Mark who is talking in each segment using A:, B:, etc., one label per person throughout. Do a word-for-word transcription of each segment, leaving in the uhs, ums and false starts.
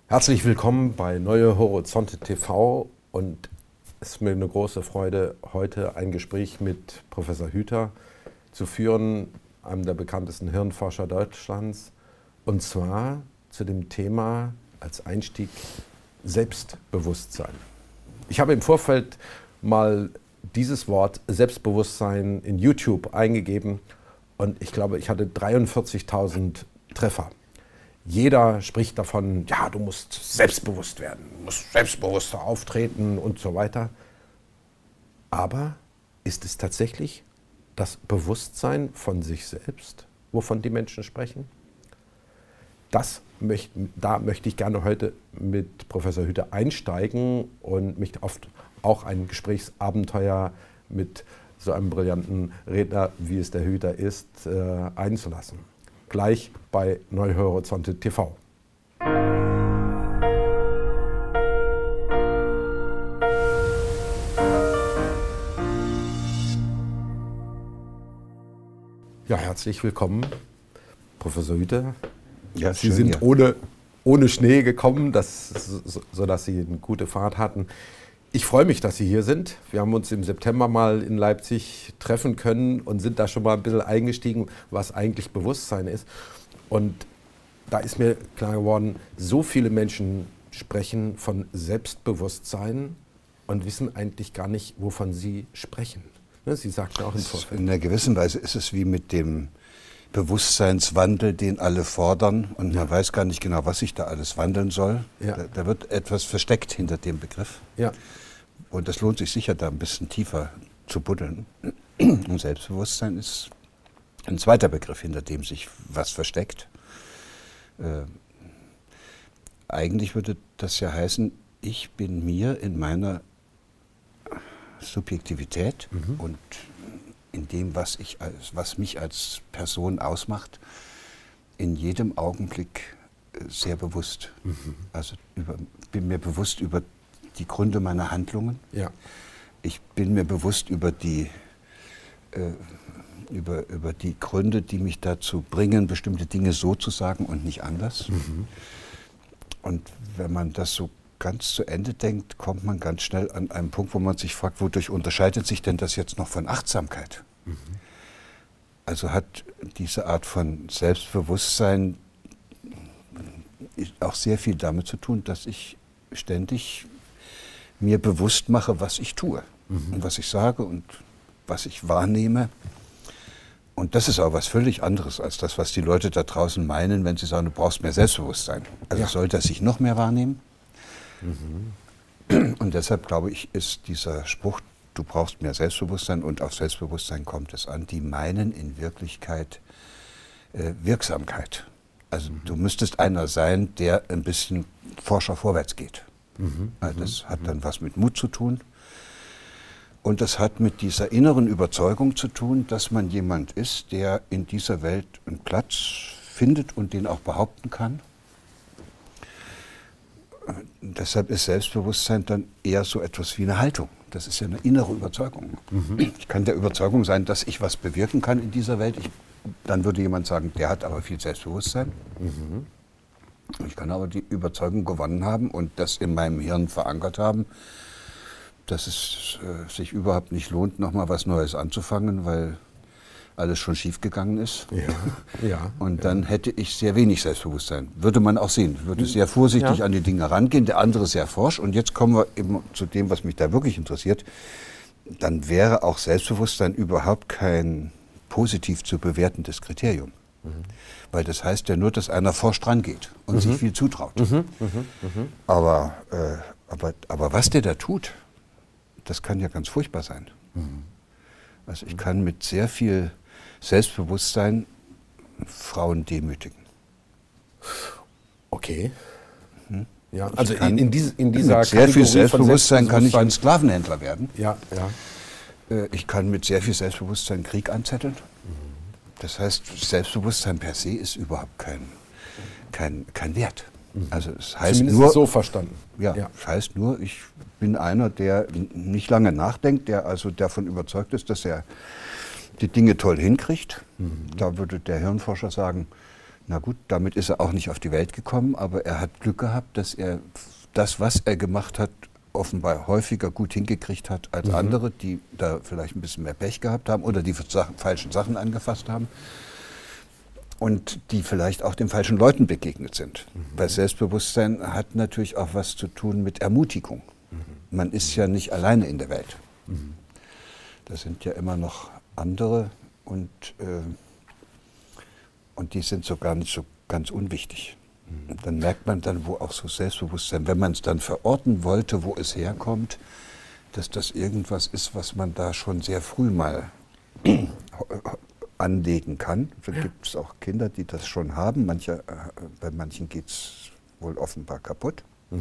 A: Herzlich willkommen bei Neue Horizonte T V und es ist mir eine große Freude, heute ein Gespräch mit Professor Hüter zu führen, einem der bekanntesten Hirnforscher Deutschlands, und zwar zu dem Thema als Einstieg Selbstbewusstsein. Ich habe im Vorfeld mal dieses Wort Selbstbewusstsein in YouTube eingegeben und ich glaube, ich hatte dreiundvierzigtausend Treffer. Jeder spricht davon, ja, du musst selbstbewusst werden, du musst selbstbewusster auftreten und so weiter. Aber ist es tatsächlich das Bewusstsein von sich selbst, wovon die Menschen sprechen? Das möcht, da möchte ich gerne heute mit Professor Hüter einsteigen und mich auf auch ein Gesprächsabenteuer mit so einem brillanten Redner, wie es der Hüter ist, äh, einzulassen. Gleich bei Neue Horizonte T V. Ja, herzlich willkommen, Professor Hüter.
B: Ja,
A: Sie
B: schön,
A: sind
B: ja.
A: ohne, ohne Schnee gekommen, das, so, sodass Sie eine gute Fahrt hatten. Ich freue mich, dass Sie hier sind. Wir haben uns im September mal in Leipzig treffen können und sind da schon mal ein bisschen eingestiegen, was eigentlich Bewusstsein ist. Und da ist mir klar geworden, so viele Menschen sprechen von Selbstbewusstsein und wissen eigentlich gar nicht, wovon sie sprechen. Sie sagten auch im Vorfeld.
B: In einer gewissen Weise ist es wie mit dem Bewusstseinswandel, den alle fordern, und man weiß gar nicht genau, was sich da alles wandeln soll.
A: Ja.
B: Da, da wird etwas versteckt hinter dem Begriff.
A: Ja.
B: Und das lohnt sich sicher, da ein bisschen tiefer zu buddeln. Und Selbstbewusstsein ist ein zweiter Begriff, hinter dem sich was versteckt. Äh, eigentlich würde das ja heißen, ich bin mir in meiner Subjektivität mhm. und in dem, was, ich als, was mich als Person ausmacht, in jedem Augenblick sehr bewusst. Mhm. Also über, bin mir bewusst über die Gründe meiner Handlungen.
A: Ja.
B: Ich bin mir bewusst über die, äh, über, über die Gründe, die mich dazu bringen, bestimmte Dinge so zu sagen und nicht anders. Mhm. Und wenn man das so ganz zu Ende denkt, kommt man ganz schnell an einen Punkt, wo man sich fragt, wodurch unterscheidet sich denn das jetzt noch von Achtsamkeit? Mhm. Also hat diese Art von Selbstbewusstsein auch sehr viel damit zu tun, dass ich ständig mir bewusst mache, was ich tue mhm. und was ich sage und was ich wahrnehme. Und das ist auch was völlig anderes als das, was die Leute da draußen meinen, wenn sie sagen, du brauchst mehr Selbstbewusstsein. Also ja. soll das sich noch mehr wahrnehmen? Mhm. Und deshalb glaube ich, ist dieser Spruch, du brauchst mehr Selbstbewusstsein und auf Selbstbewusstsein kommt es an, die meinen in Wirklichkeit äh, Wirksamkeit. Also mhm. du müsstest einer sein, der ein bisschen forscher vorwärts geht. Mhm. Also das mhm. hat dann was mit Mut zu tun. Und das hat mit dieser inneren Überzeugung zu tun, dass man jemand ist, der in dieser Welt einen Platz findet und den auch behaupten kann. Deshalb ist Selbstbewusstsein dann eher so etwas wie eine Haltung. Das ist ja eine innere Überzeugung. Mhm. Ich kann der Überzeugung sein, dass ich was bewirken kann in dieser Welt. Ich, dann würde jemand sagen, der hat aber viel Selbstbewusstsein. Mhm. Ich kann aber die Überzeugung gewonnen haben und das in meinem Hirn verankert haben, dass es äh, sich überhaupt nicht lohnt, nochmal was Neues anzufangen, weil alles schon schiefgegangen ist.
A: Ja, ja,
B: und dann ja. hätte ich sehr wenig Selbstbewusstsein. Würde man auch sehen. Ich würde sehr vorsichtig ja. an die Dinge rangehen, der andere sehr forsch. Und jetzt kommen wir eben zu dem, was mich da wirklich interessiert. Dann wäre auch Selbstbewusstsein überhaupt kein positiv zu bewertendes Kriterium. Mhm. Weil das heißt ja nur, dass einer forsch dran geht und mhm. sich viel zutraut. Mhm. Mhm. Mhm. Aber, äh, aber, aber was der da tut, das kann ja ganz furchtbar sein. Mhm. Also ich kann mit sehr viel Selbstbewusstsein Frauen demütigen.
A: Okay.
B: Hm?
A: Ja, also in, in, diese, in dieser
B: mit sehr viel Selbstbewusstsein kann ich
A: Selbstbewusstsein
B: ein Sklavenhändler werden.
A: Ja, ja.
B: Ich kann mit sehr viel Selbstbewusstsein Krieg anzetteln. Das heißt, Selbstbewusstsein per se ist überhaupt kein, kein, kein Wert. Also es heißt
A: Zumindest
B: nur,
A: so verstanden.
B: Ja, ja, es heißt nur, ich bin einer, der nicht lange nachdenkt, der also davon überzeugt ist, dass er die Dinge toll hinkriegt. Mhm. Da würde der Hirnforscher sagen, Na gut, damit ist er auch nicht auf die Welt gekommen, aber er hat Glück gehabt, dass er das, was er gemacht hat, offenbar häufiger gut hingekriegt hat als mhm. andere, die da vielleicht ein bisschen mehr Pech gehabt haben oder die Sachen, falschen Sachen angefasst haben und die vielleicht auch den falschen Leuten begegnet sind. Mhm. Weil Selbstbewusstsein hat natürlich auch was zu tun mit Ermutigung. Mhm. Man ist ja nicht alleine in der Welt. Mhm. Da sind ja immer noch andere und, äh, und die sind so gar nicht so ganz unwichtig. Und dann merkt man dann, wo auch so Selbstbewusstsein, wenn man es dann verorten wollte, wo es herkommt, dass das irgendwas ist, was man da schon sehr früh mal anlegen kann. Da ja. gibt es auch Kinder, die das schon haben. Manche, bei manchen geht es wohl offenbar kaputt. Mhm.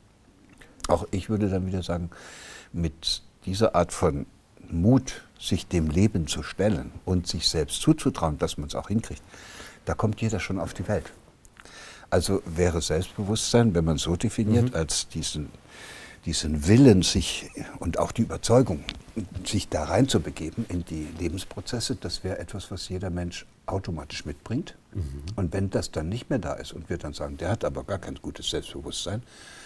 B: Auch ich würde dann wieder sagen, mit dieser Art von Mut, sich dem Leben zu stellen und sich selbst zuzutrauen, dass man es auch hinkriegt, da kommt jeder schon auf die Welt. Also wäre Selbstbewusstsein, wenn man es so definiert, mhm. als diesen, diesen Willen sich und auch die Überzeugung, sich da reinzubegeben in die Lebensprozesse, das wäre etwas, was jeder Mensch automatisch mitbringt. Mhm. Und wenn das dann nicht mehr da ist und wir dann sagen, der hat aber gar kein gutes Selbstbewusstsein,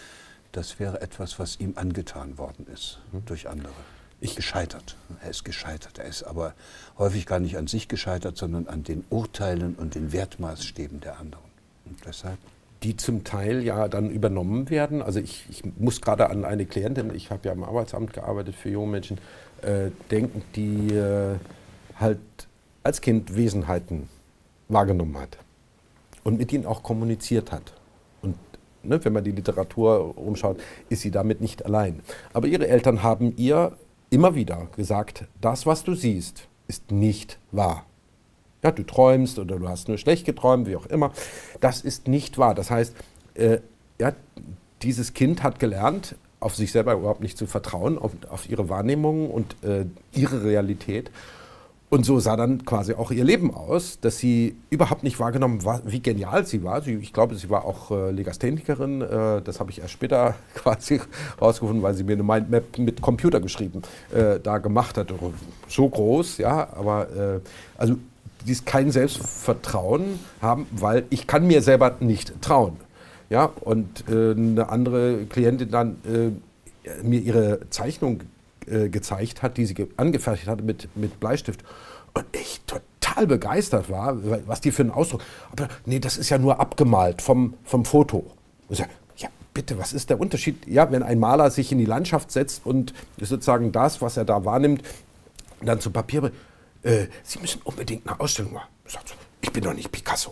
B: das wäre etwas, was ihm angetan worden ist mhm. durch andere. Ich gescheitert. Er ist gescheitert. Er ist aber häufig gar nicht an sich gescheitert, sondern an den Urteilen und den Wertmaßstäben der anderen. Und deshalb
A: die zum Teil ja dann übernommen werden. Also ich, ich muss gerade an eine Klientin, ich habe ja im Arbeitsamt gearbeitet für junge Menschen, äh, denken, die äh, halt als Kind Wesenheiten wahrgenommen hat und mit ihnen auch kommuniziert hat. Und ne, wenn man die Literatur umschaut, ist sie damit nicht allein. Aber ihre Eltern haben ihr immer wieder gesagt, das, was du siehst, ist nicht wahr. Ja, du träumst oder du hast nur schlecht geträumt, wie auch immer. Das ist nicht wahr. Das heißt, äh, ja, dieses Kind hat gelernt, auf sich selber überhaupt nicht zu vertrauen, auf, auf ihre Wahrnehmung und äh, ihre Realität. Und so sah dann quasi auch ihr Leben aus, dass sie überhaupt nicht wahrgenommen war, wie genial sie war. Sie, ich glaube, sie war auch äh, Legasthenikerin. Äh, das habe ich erst später quasi rausgefunden, weil sie mir eine Mindmap mit Computer geschrieben äh, da gemacht hat. So groß, ja, aber äh, also die ist kein Selbstvertrauen haben, weil ich kann mir selber nicht trauen. Ja, und äh, eine andere Klientin dann äh, mir ihre Zeichnung äh, gezeigt hat, die sie ge- angefertigt hatte mit, mit Bleistift. Und ich total begeistert war, was die für einen Ausdruck. Aber nee, das ist ja nur abgemalt vom, vom Foto. Und ich sag, ja, bitte, was ist der Unterschied? Ja, wenn ein Maler sich in die Landschaft setzt und sozusagen das, was er da wahrnimmt, dann zu Papier bringt. Äh, Sie müssen unbedingt eine Ausstellung machen. Sagt, ich bin doch nicht Picasso.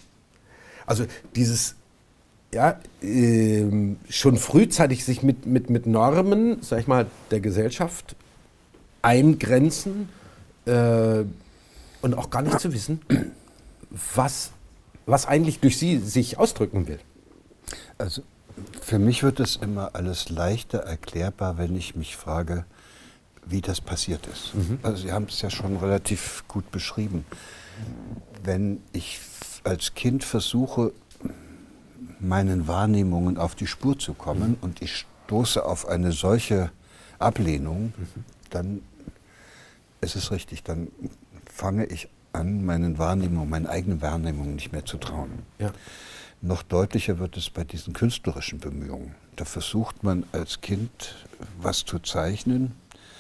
A: Also dieses, ja, äh, schon frühzeitig sich mit, mit, mit Normen, sag ich mal, der Gesellschaft eingrenzen äh, und auch gar nicht zu wissen, was, was eigentlich durch sie sich ausdrücken will.
B: Also für mich wird es immer alles leichter erklärbar, wenn ich mich frage, wie das passiert ist. Mhm. Also Sie haben es ja schon relativ gut beschrieben. Wenn ich als Kind versuche, meinen Wahrnehmungen auf die Spur zu kommen mhm. und ich stoße auf eine solche Ablehnung, mhm. dann ist es richtig, dann fange ich an, meinen Wahrnehmungen, meinen eigenen Wahrnehmungen nicht mehr zu trauen. Ja. Noch deutlicher wird es bei diesen künstlerischen Bemühungen. Da versucht man als Kind was zu zeichnen,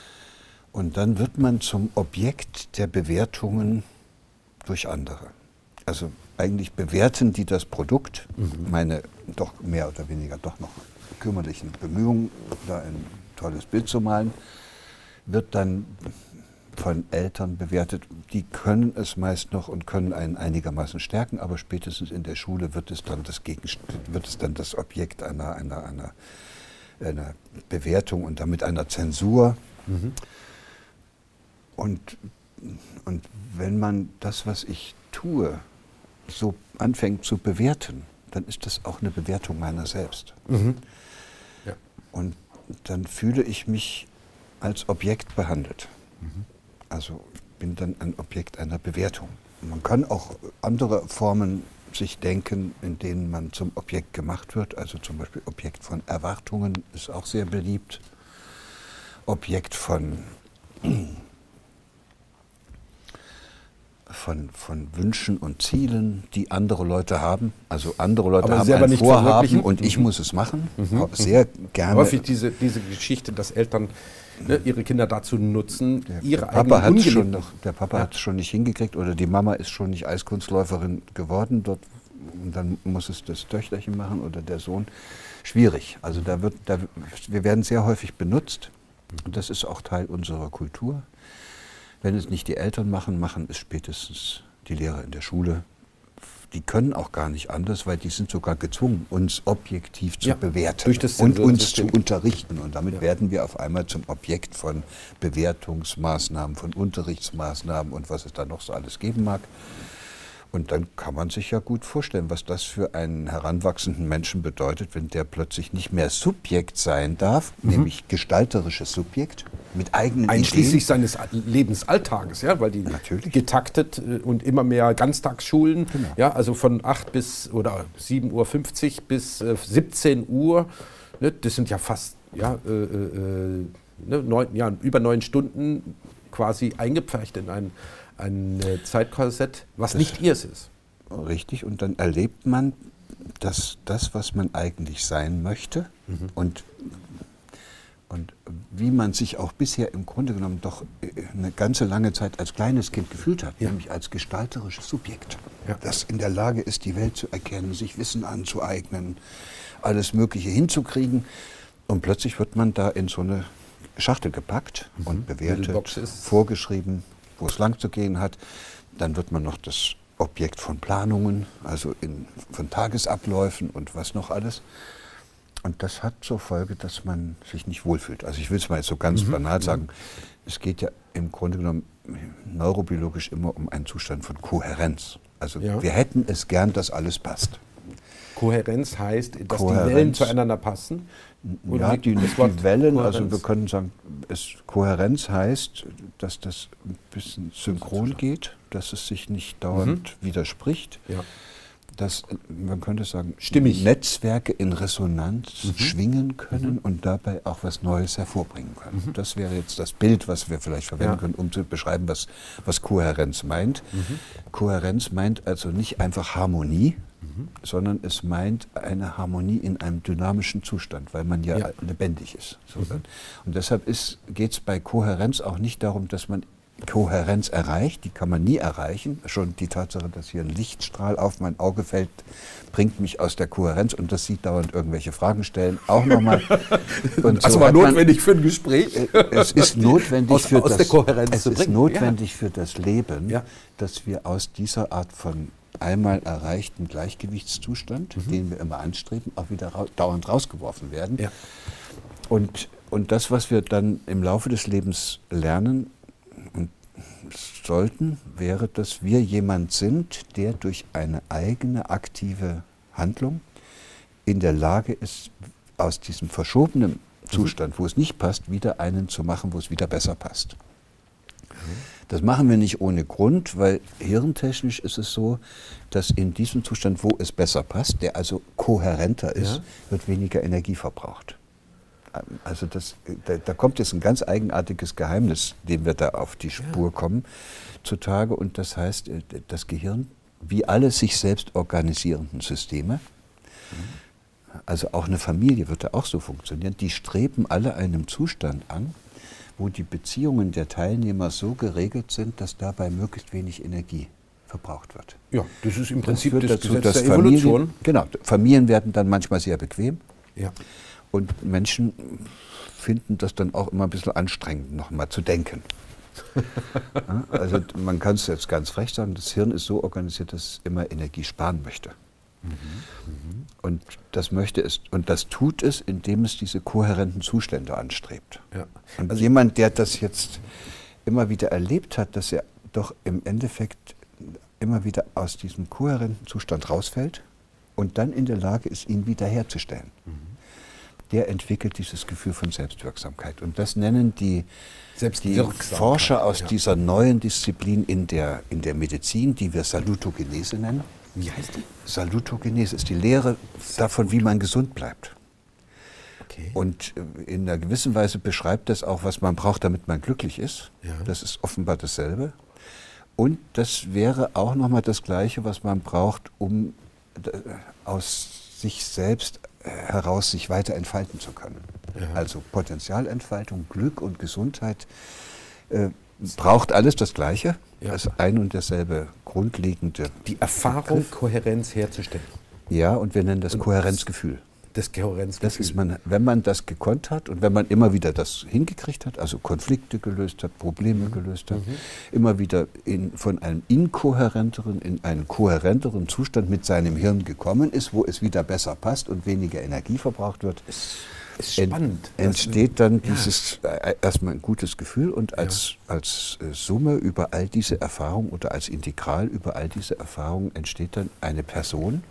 B: und dann wird man zum Objekt der Bewertungen durch andere. Also eigentlich bewerten die das Produkt, mhm. meine doch mehr oder weniger doch noch kümmerlichen Bemühungen, da ein tolles Bild zu malen, wird dann von Eltern bewertet. Die können es meist noch und können einen einigermaßen stärken, aber spätestens in der Schule wird es dann das, Gegenst- wird es dann das Objekt einer, einer, einer, einer Bewertung und damit einer Zensur. Mhm. Und, und wenn man das, was ich tue, so anfängt zu bewerten, dann ist das auch eine Bewertung meiner selbst. Mhm. Ja. Und dann fühle ich mich als Objekt behandelt. Mhm. Also bin dann ein Objekt einer Bewertung. Man kann auch andere Formen sich denken, in denen man zum Objekt gemacht wird. Also zum Beispiel Objekt von Erwartungen ist auch sehr beliebt. Objekt von von, von Wünschen und Zielen, die andere Leute haben. Also andere Leute
A: Aber
B: haben
A: selber
B: ein
A: nicht
B: Vorhaben
A: verwirklichen.
B: und ich
A: Mhm.
B: muss es machen.
A: Mhm.
B: Sehr gerne.
A: Häufig diese, diese Geschichte, dass Eltern ne, ihre Kinder dazu nutzen,
B: Der,
A: ihre
B: der Papa
A: eigenen
B: hat
A: Ungeliebten.
B: schon noch, der Papa
A: Ja.
B: hat es schon nicht hingekriegt oder die Mama ist schon nicht Eiskunstläuferin geworden. Dort, und dann muss es das Töchterchen machen oder der Sohn. Schwierig. Also da wird, da, wir werden sehr häufig benutzt und das ist auch Teil unserer Kultur. Wenn es nicht die Eltern machen, machen es spätestens die Lehrer in der Schule. Die können auch gar nicht anders, weil die sind sogar gezwungen, uns objektiv zu
A: Ja,
B: bewerten
A: durch das
B: und uns zu
A: Zensursystem.
B: unterrichten. Und damit
A: Ja.
B: werden wir auf einmal zum Objekt von Bewertungsmaßnahmen, von Unterrichtsmaßnahmen und was es da noch so alles geben mag. Und dann kann man sich ja gut vorstellen, was das für einen heranwachsenden Menschen bedeutet, wenn der plötzlich nicht mehr Subjekt sein darf, mhm. nämlich gestalterisches Subjekt mit eigenen
A: Einschließlich
B: Ideen.
A: seines Lebensalltages, ja, weil die
B: Natürlich.
A: getaktet äh, und immer mehr Ganztagsschulen,
B: Genau.
A: ja, also von acht bis oder sieben Uhr fünfzig bis äh, siebzehn Uhr, ne, das sind ja fast ja, äh, äh, ne, neun, ja, über neun Stunden quasi eingepfercht in ein, ein äh, Zeitkorsett, was
B: Das
A: nicht ihrs ist.
B: Richtig, und dann erlebt man, dass das, was man eigentlich sein möchte mhm. und, und wie man sich auch bisher im Grunde genommen doch eine ganze lange Zeit als kleines Kind gefühlt hat,
A: Ja.
B: nämlich als gestalterisches Subjekt,
A: Ja.
B: das in der Lage ist, die Welt zu erkennen, sich Wissen anzueignen, alles Mögliche hinzukriegen. Und plötzlich wird man da in so eine Schachtel gepackt mhm. und bewertet, vorgeschrieben, wo es lang zu gehen hat. Dann wird man noch das Objekt von Planungen, also in, von Tagesabläufen und was noch alles. Und das hat zur Folge, dass man sich nicht wohlfühlt. Also ich will es mal jetzt so ganz mhm. banal sagen, es geht ja im Grunde genommen neurobiologisch immer um einen Zustand von Kohärenz. Also ja. wir hätten es gern, dass alles passt.
A: Kohärenz heißt, dass
B: Kohärenz.
A: die Wellen zueinander passen?
B: Oder ja, die, die Wellen, Kohärenz. Also wir können sagen, es, Kohärenz heißt, dass das ein bisschen synchron geht, dass es sich nicht dauernd mhm. widerspricht,
A: ja.
B: dass, man könnte sagen,
A: stimmig
B: Netzwerke in Resonanz
A: mhm.
B: schwingen können mhm. und dabei auch was Neues hervorbringen können. Mhm. Das wäre jetzt das Bild, was wir vielleicht verwenden ja. können, um zu beschreiben, was, was Kohärenz meint. Mhm. Kohärenz meint also nicht einfach Harmonie, Mhm. sondern es meint eine Harmonie in einem dynamischen Zustand, weil man ja, ja. lebendig ist. So mhm. Und deshalb geht es bei Kohärenz auch nicht darum, dass man Kohärenz erreicht, die kann man nie erreichen. Schon die Tatsache, dass hier ein Lichtstrahl auf mein Auge fällt, bringt mich aus der Kohärenz und das sieht dauernd irgendwelche Fragen stellen. Auch nochmal.
A: Und also so war notwendig man, für ein Gespräch?
B: Es ist notwendig,
A: aus,
B: für,
A: aus
B: das,
A: der Kohärenz
B: es
A: zu
B: ist
A: bringen.
B: notwendig
A: ja.
B: für das Leben, ja. dass wir aus dieser Art von einmal erreichten Gleichgewichtszustand, mhm. den wir immer anstreben, auch wieder ra dauernd rausgeworfen werden.
A: Ja.
B: Und, und das, was wir dann im Laufe des Lebens lernen und sollten, wäre, dass wir jemand sind, der durch eine eigene aktive Handlung in der Lage ist, aus diesem verschobenen Zustand, wo es nicht passt, wieder einen zu machen, wo es wieder besser passt. Das machen wir nicht ohne Grund, weil hirntechnisch ist es so, dass in diesem Zustand, wo es besser passt, der also kohärenter ist, ja. wird weniger Energie verbraucht. Also das, da, da kommt jetzt ein ganz eigenartiges Geheimnis, dem wir da auf die Spur ja. kommen, zutage. Und das heißt, das Gehirn, wie alle sich selbst organisierenden Systeme, mhm. also auch eine Familie wird da auch so funktionieren, die streben alle einem Zustand an, wo die Beziehungen der Teilnehmer so geregelt sind, dass dabei möglichst wenig Energie verbraucht wird.
A: Ja, das ist im Prinzip das,
B: das
A: dazu,
B: Gesetz der
A: Familien,
B: Evolution. Genau, Familien werden dann manchmal sehr bequem.
A: Ja.
B: Und Menschen finden das dann auch immer ein bisschen anstrengend, noch mal zu denken. Ja, also man kann es jetzt ganz frech sagen, das Hirn ist so organisiert, dass es immer Energie sparen möchte. Mhm. Mhm. Und das möchte es, und das tut es, indem es diese kohärenten Zustände anstrebt. Ja. Und also jemand, der das jetzt immer wieder erlebt hat, dass er doch im Endeffekt immer wieder aus diesem kohärenten Zustand rausfällt und dann in der Lage ist, ihn wiederherzustellen, mhm. der entwickelt dieses Gefühl von Selbstwirksamkeit. Und das nennen die, die Forscher aus ja. dieser neuen Disziplin in der, in der Medizin, die wir Salutogenese nennen.
A: Wie heißt die?
B: Salutogenese ist die Lehre davon, wie man gesund bleibt. Okay. Und in einer gewissen Weise beschreibt das auch, was man braucht, damit man glücklich ist. Ja. Das ist offenbar dasselbe. Und das wäre auch nochmal das Gleiche, was man braucht, um aus sich selbst heraus sich weiter entfalten zu können. Ja. Also Potenzialentfaltung, Glück und Gesundheit äh, braucht alles das Gleiche, ja. Das ein und dasselbe grundlegende.
A: Die Erfahrung, Begriff. Kohärenz herzustellen.
B: Ja, und wir nennen das und Kohärenzgefühl.
A: Das Kohärenzgefühl.
B: Das ist man, wenn man das gekonnt hat und wenn man immer wieder das hingekriegt hat, also Konflikte gelöst hat, Probleme mhm. gelöst hat, mhm. immer wieder in, von einem inkohärenteren in einen kohärenteren Zustand mit seinem Hirn gekommen ist, wo es wieder besser passt und weniger Energie verbraucht wird,
A: ist, ist spannend.
B: Ent, entsteht dann ja. dieses äh, erstmal ein gutes Gefühl und als, ja. als äh, Summe über all diese Erfahrungen oder als Integral über all diese Erfahrungen entsteht dann eine Person,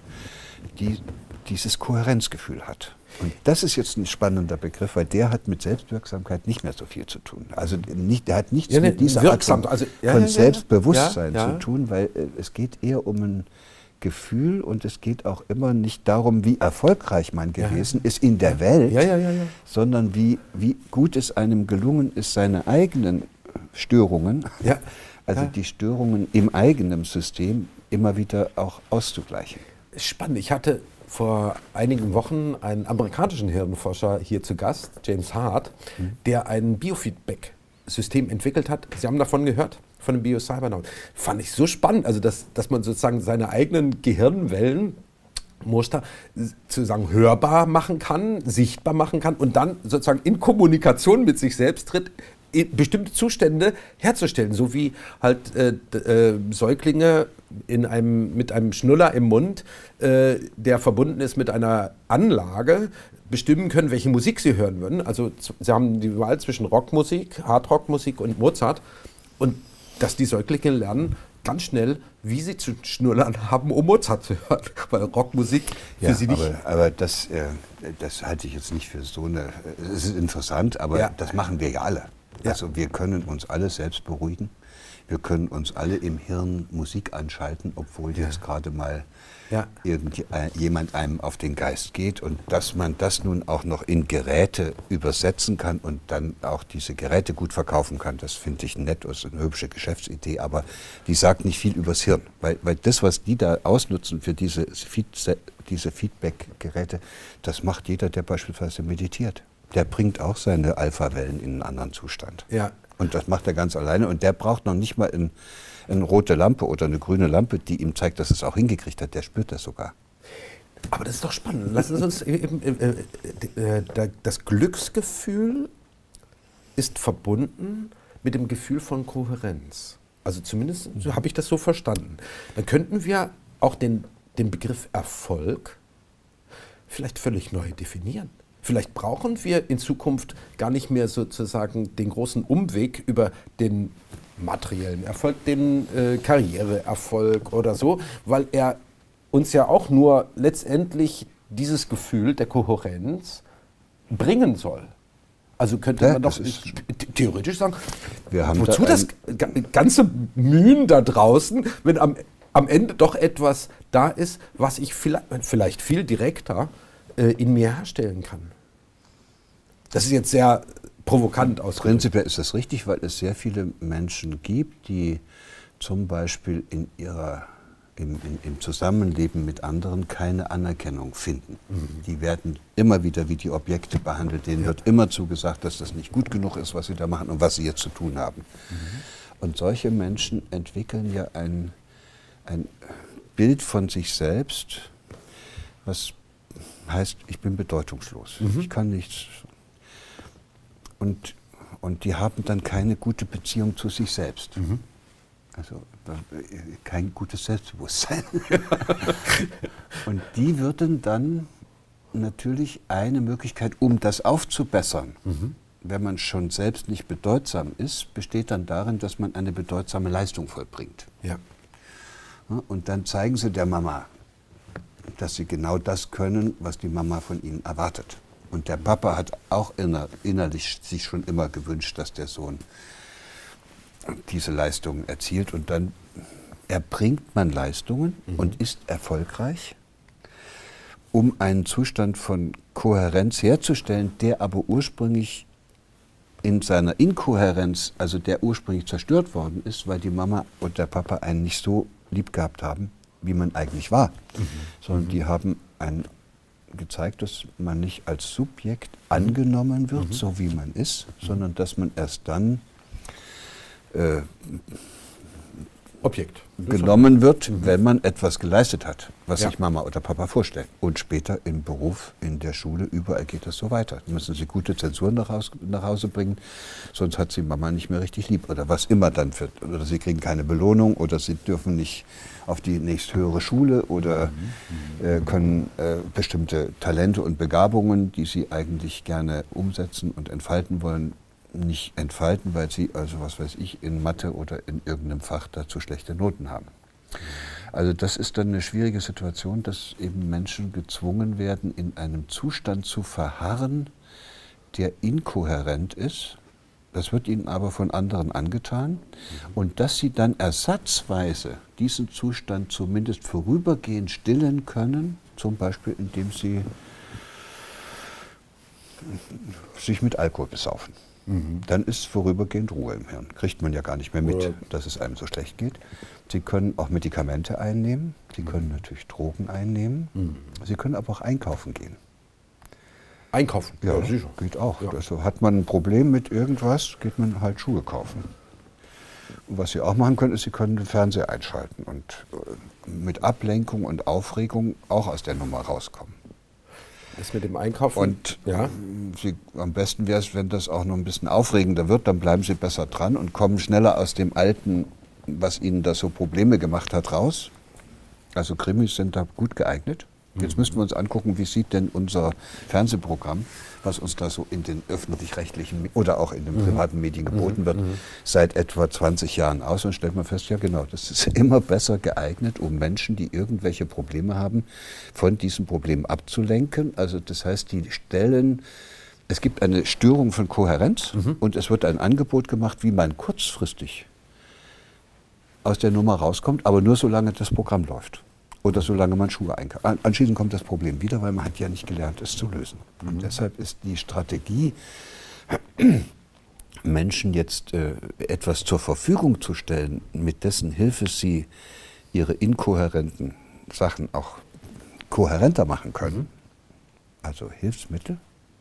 B: die dieses Kohärenzgefühl hat. Und das ist jetzt ein spannender Begriff, weil der hat mit Selbstwirksamkeit nicht mehr so viel zu tun. Also nicht, der hat nichts ja, mit dieser
A: wirksam,
B: Art von,
A: also, ja,
B: von
A: ja, ja,
B: Selbstbewusstsein
A: ja, ja.
B: zu tun, weil äh, es geht eher um ein Gefühl und es geht auch immer nicht darum, wie erfolgreich man gewesen ja. ist in der
A: ja.
B: Welt,
A: ja, ja, ja, ja.
B: sondern wie, wie gut es einem gelungen ist, seine eigenen Störungen,
A: ja.
B: also
A: ja.
B: die Störungen im eigenen System immer wieder auch auszugleichen.
A: Spannend. Ich hatte vor einigen Wochen einen amerikanischen Hirnforscher hier zu Gast, James Hart, mhm. der ein Biofeedback-System entwickelt hat. Sie haben davon gehört, von dem BioCybernaut. Fand ich so spannend, also dass, dass man sozusagen seine eigenen Gehirnwellen Muster sozusagen hörbar machen kann, sichtbar machen kann und dann sozusagen in Kommunikation mit sich selbst tritt, bestimmte Zustände herzustellen, so wie halt äh, äh, Säuglinge in einem, mit einem Schnuller im Mund, äh, der verbunden ist mit einer Anlage, bestimmen können, welche Musik sie hören würden. Also sie haben die Wahl zwischen Rockmusik, Hardrockmusik und Mozart und dass die Säuglinge lernen ganz schnell, wie sie zu schnullern haben, um Mozart zu hören, weil Rockmusik für
B: ja,
A: sie nicht...
B: Aber, aber das, äh, das halte ich jetzt nicht für so eine... Es ist interessant, aber ja. das machen wir ja alle. Ja. Also wir können uns alle selbst beruhigen. Wir können uns alle im Hirn Musik anschalten, obwohl ja. jetzt gerade mal ja. irgendjemand einem auf den Geist geht. Und dass man das nun auch noch in Geräte übersetzen kann und dann auch diese Geräte gut verkaufen kann, das finde ich nett, das ist eine hübsche Geschäftsidee, aber die sagt nicht viel übers Hirn. Weil, weil das, was die da ausnutzen für diese, diese Feedback-Geräte, das macht jeder, der beispielsweise meditiert. Der bringt auch seine Alpha-Wellen in einen anderen Zustand.
A: Ja.
B: Und das macht er ganz alleine. Und der braucht noch nicht mal ein, eine rote Lampe oder eine grüne Lampe, die ihm zeigt, dass er es auch hingekriegt hat. Der spürt das sogar.
A: Aber das ist doch spannend. Lassen Sie uns eben, äh, äh, das Glücksgefühl ist verbunden mit dem Gefühl von Kohärenz. Also zumindest so habe ich das so verstanden. Dann könnten wir auch den, den Begriff Erfolg vielleicht völlig neu definieren. Vielleicht brauchen wir in Zukunft gar nicht mehr sozusagen den großen Umweg über den materiellen Erfolg, den äh, Karriereerfolg oder so, weil er uns ja auch nur letztendlich dieses Gefühl der Kohärenz bringen soll. Also könnte ja, man doch theoretisch sagen,
B: wir haben
A: wozu
B: da
A: das ganze Mühen da draußen, wenn am, am Ende doch etwas da ist, was ich vielleicht, vielleicht viel direkter in mir herstellen kann. Das ist jetzt sehr provokant ausgedrückt.
B: Prinzipiell ist das richtig, weil es sehr viele Menschen gibt, die zum Beispiel in ihrer, im, in, im Zusammenleben mit anderen keine Anerkennung finden. Mhm. Die werden immer wieder wie die Objekte behandelt, denen ja. wird immer zugesagt, dass das nicht gut genug ist, was sie da machen und was sie jetzt zu tun haben. Mhm. Und solche Menschen entwickeln ja ein, ein Bild von sich selbst, was heißt, ich bin bedeutungslos, mhm. ich kann nichts. Und, und die haben dann keine gute Beziehung zu sich selbst. Mhm. Also kein gutes Selbstbewusstsein. Und die würden dann natürlich eine Möglichkeit, um das aufzubessern, mhm. wenn man schon selbst nicht bedeutsam ist, besteht dann darin, dass man eine bedeutsame Leistung vollbringt.
A: Ja.
B: Und dann zeigen sie der Mama, dass sie genau das können, was die Mama von ihnen erwartet. Und der Papa hat auch inner, innerlich sich schon immer gewünscht, dass der Sohn diese Leistungen erzielt. Und dann erbringt man Leistungen mhm. und ist erfolgreich, um einen Zustand von Kohärenz herzustellen, der aber ursprünglich in seiner Inkohärenz, also der ursprünglich zerstört worden ist, weil die Mama und der Papa einen nicht so lieb gehabt haben, wie man eigentlich war, mhm. sondern mhm. die haben einen gezeigt, dass man nicht als Subjekt angenommen wird, mhm. so wie man ist, mhm. sondern dass man erst dann äh,
A: Objekt
B: genommen wird, mhm. wenn man etwas geleistet hat, was
A: ja.
B: sich Mama oder Papa vorstellen. Und später im Beruf, in der Schule, überall geht das so weiter. Da müssen sie gute Zensur nach Hause, nach Hause bringen, sonst hat sie Mama nicht mehr richtig lieb oder was immer dann wird. Oder sie kriegen keine Belohnung oder sie dürfen nicht auf die nächsthöhere Schule oder mhm. äh, können äh, bestimmte Talente und Begabungen, die sie eigentlich gerne umsetzen und entfalten wollen, nicht entfalten, weil sie, also was weiß ich, in Mathe oder in irgendeinem Fach dazu schlechte Noten haben. Also das ist dann eine schwierige Situation, dass eben Menschen gezwungen werden, in einem Zustand zu verharren, der inkohärent ist. Das wird ihnen aber von anderen angetan. Und dass sie dann ersatzweise diesen Zustand zumindest vorübergehend stillen können, zum Beispiel indem sie sich mit Alkohol besaufen. Mhm. Dann ist vorübergehend Ruhe im Hirn. Kriegt man ja gar nicht mehr mit, ja. dass es einem so schlecht geht. Sie können auch Medikamente einnehmen, Sie können natürlich Drogen einnehmen, mhm. Sie können aber auch einkaufen gehen.
A: Einkaufen?
B: Ja, ja sicher. Geht auch. Ja. Also hat man ein Problem mit irgendwas, geht man halt Schuhe kaufen. Und was Sie auch machen können, ist, Sie können den Fernseher einschalten und mit Ablenkung und Aufregung auch aus der Nummer rauskommen.
A: Das mit dem Einkaufen?
B: Und ja. Sie, am besten wäre es, wenn das auch noch ein bisschen aufregender wird, dann bleiben Sie besser dran und kommen schneller aus dem Alten, was Ihnen da so Probleme gemacht hat, raus. Also Krimis sind da gut geeignet. Jetzt müssten wir uns angucken, wie sieht denn unser Fernsehprogramm, was uns da so in den öffentlich-rechtlichen oder auch in den privaten Medien geboten wird, seit etwa zwanzig Jahren aus. Und stellt man fest, ja genau, das ist immer besser geeignet, um Menschen, die irgendwelche Probleme haben, von diesen Problemen abzulenken. Also das heißt, die stellen, es gibt eine Störung von Kohärenz mhm. und es wird ein Angebot gemacht, wie man kurzfristig aus der Nummer rauskommt, aber nur solange das Programm läuft. Oder solange man Schuhe einkauft. Anschließend kommt das Problem wieder, weil man hat ja nicht gelernt, es zu lösen. Mhm. Und deshalb ist die Strategie, Menschen jetzt äh, etwas zur Verfügung zu stellen, mit dessen Hilfe sie ihre inkohärenten Sachen auch kohärenter machen können, also Hilfsmittel,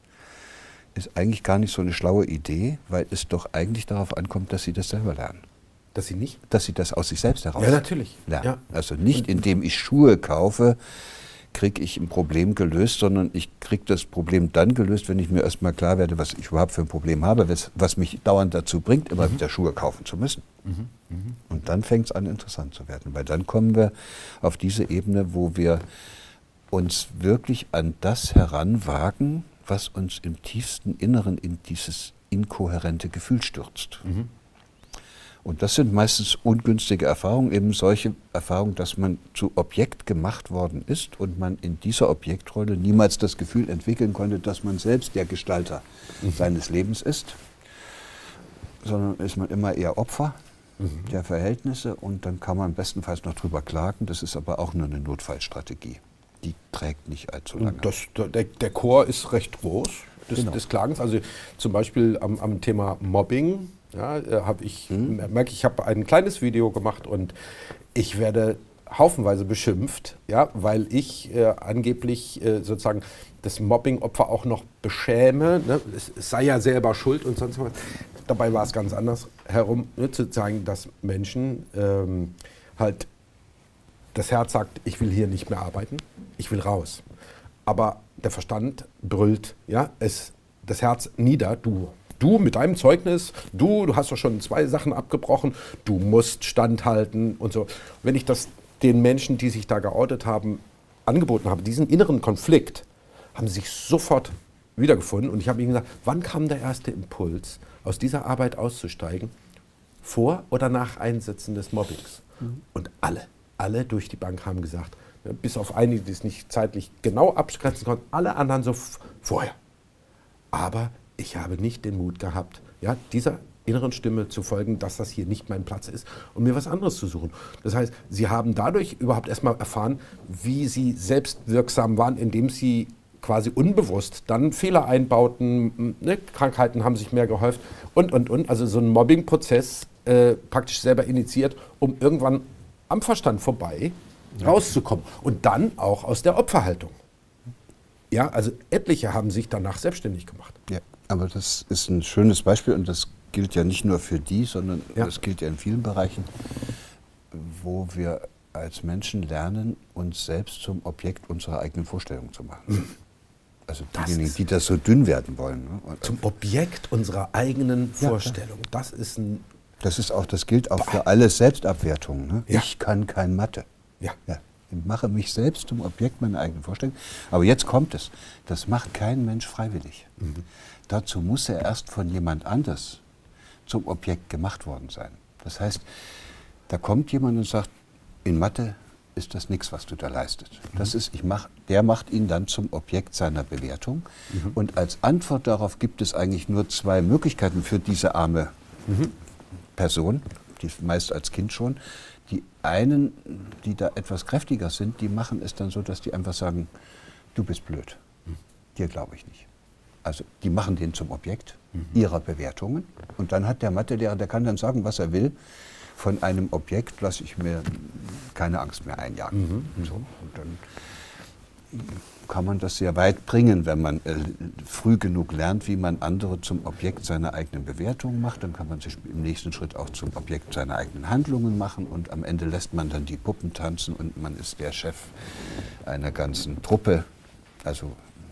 B: ist eigentlich gar nicht so eine schlaue Idee, weil es doch eigentlich darauf ankommt, dass sie das selber lernen.
A: Dass sie nicht?
B: Dass sie das aus sich selbst heraus
A: ja, natürlich.
B: lernen.
A: Ja.
B: Also nicht, indem ich Schuhe kaufe, kriege ich ein Problem gelöst, sondern ich kriege das Problem dann gelöst, wenn ich mir erstmal klar werde, was ich überhaupt für ein Problem habe, was, was mich dauernd dazu bringt, immer mhm. wieder Schuhe kaufen zu müssen. Mhm. Mhm. Und dann fängt es an, interessant zu werden, weil dann kommen wir auf diese Ebene, wo wir uns wirklich an das heranwagen, was uns im tiefsten Inneren in dieses inkohärente Gefühl stürzt. Mhm. Und das sind meistens ungünstige Erfahrungen, eben solche Erfahrungen, dass man zu Objekt gemacht worden ist und man in dieser Objektrolle niemals das Gefühl entwickeln konnte, dass man selbst der Gestalter mhm. seines Lebens ist, sondern ist man immer eher Opfer mhm. der Verhältnisse und dann kann man bestenfalls noch drüber klagen. Das ist aber auch nur eine Notfallstrategie. Die trägt nicht allzu lange.
A: Das, der, der Chor ist recht groß des,
B: genau.
A: des Klagens. Also zum Beispiel am, am Thema Mobbing. Ja, habe ich, hm. merke ich, habe ein kleines Video gemacht und ich werde haufenweise beschimpft, ja, weil ich äh, angeblich äh, sozusagen das Mobbing-Opfer auch noch beschäme. Ne? Es, es sei ja selber schuld und sonst was. Dabei war es ganz anders herum, ne, zu zeigen, dass Menschen ähm, halt das Herz sagt, ich will hier nicht mehr arbeiten, ich will raus. Aber der Verstand brüllt, ja, es, das Herz nieder, du. Du mit deinem Zeugnis, du, du hast doch schon zwei Sachen abgebrochen, du musst standhalten und so. Wenn ich das den Menschen, die sich da geoutet haben, angeboten habe, diesen inneren Konflikt, haben sie sich sofort wiedergefunden. Und ich habe ihnen gesagt, wann kam der erste Impuls, aus dieser Arbeit auszusteigen? Vor oder nach Einsetzen des Mobbings? Mhm. Und alle, alle durch die Bank haben gesagt, bis auf einige, die es nicht zeitlich genau abgrenzen konnten, alle anderen so vorher. Aber ich habe nicht den Mut gehabt, ja, dieser inneren Stimme zu folgen, dass das hier nicht mein Platz ist und mir was anderes zu suchen. Das heißt, sie haben dadurch überhaupt erstmal erfahren, wie sie selbstwirksam waren, indem sie quasi unbewusst dann Fehler einbauten, ne? Krankheiten haben sich mehr gehäuft und, und, und. Also so ein Mobbing-Prozess äh, praktisch selber initiiert, um irgendwann am Verstand vorbei ja. rauszukommen. Und dann auch aus der Opferhaltung. Ja, also etliche haben sich danach selbstständig gemacht.
B: Ja, aber das ist ein schönes Beispiel und das gilt ja nicht nur für die, sondern ja. das gilt ja in vielen Bereichen, wo wir als Menschen lernen, uns selbst zum Objekt unserer eigenen Vorstellung zu machen. Mhm. Also diejenigen, die das so dünn werden wollen. Ne?
A: Zum Objekt unserer eigenen Vorstellung. Ja, das ist ein...
B: Das ist auch, das gilt auch für alle Selbstabwertungen. Ne?
A: Ja.
B: Ich kann kein Mathe.
A: Ja.
B: Ja. Ich mache mich selbst zum Objekt meiner eigenen Vorstellung. Aber jetzt kommt es. Das macht kein Mensch freiwillig. Mhm. Dazu muss er erst von jemand anders zum Objekt gemacht worden sein. Das heißt, da kommt jemand und sagt, in Mathe ist das nichts, was du da leistest. Das ist, ich mach, der macht ihn dann zum Objekt seiner Bewertung. Mhm. Und als Antwort darauf gibt es eigentlich nur zwei Möglichkeiten für diese arme mhm. Person, die meist als Kind schon. Die einen, die da etwas kräftiger sind, die machen es dann so, dass die einfach sagen, du bist blöd, mhm. dir glaube ich nicht. Also die machen den zum Objekt mhm. ihrer Bewertungen. Und dann hat der Mathelehrer, der kann dann sagen, was er will. Von einem Objekt lasse ich mir keine Angst mehr einjagen. Mhm. So, und dann kann man das sehr weit bringen, wenn man äh, früh genug lernt, wie man andere zum Objekt seiner eigenen Bewertung macht. Dann kann man sich im nächsten Schritt auch zum Objekt seiner eigenen Handlungen machen. Und am Ende lässt man dann die Puppen tanzen und man ist der Chef einer ganzen Truppe. Also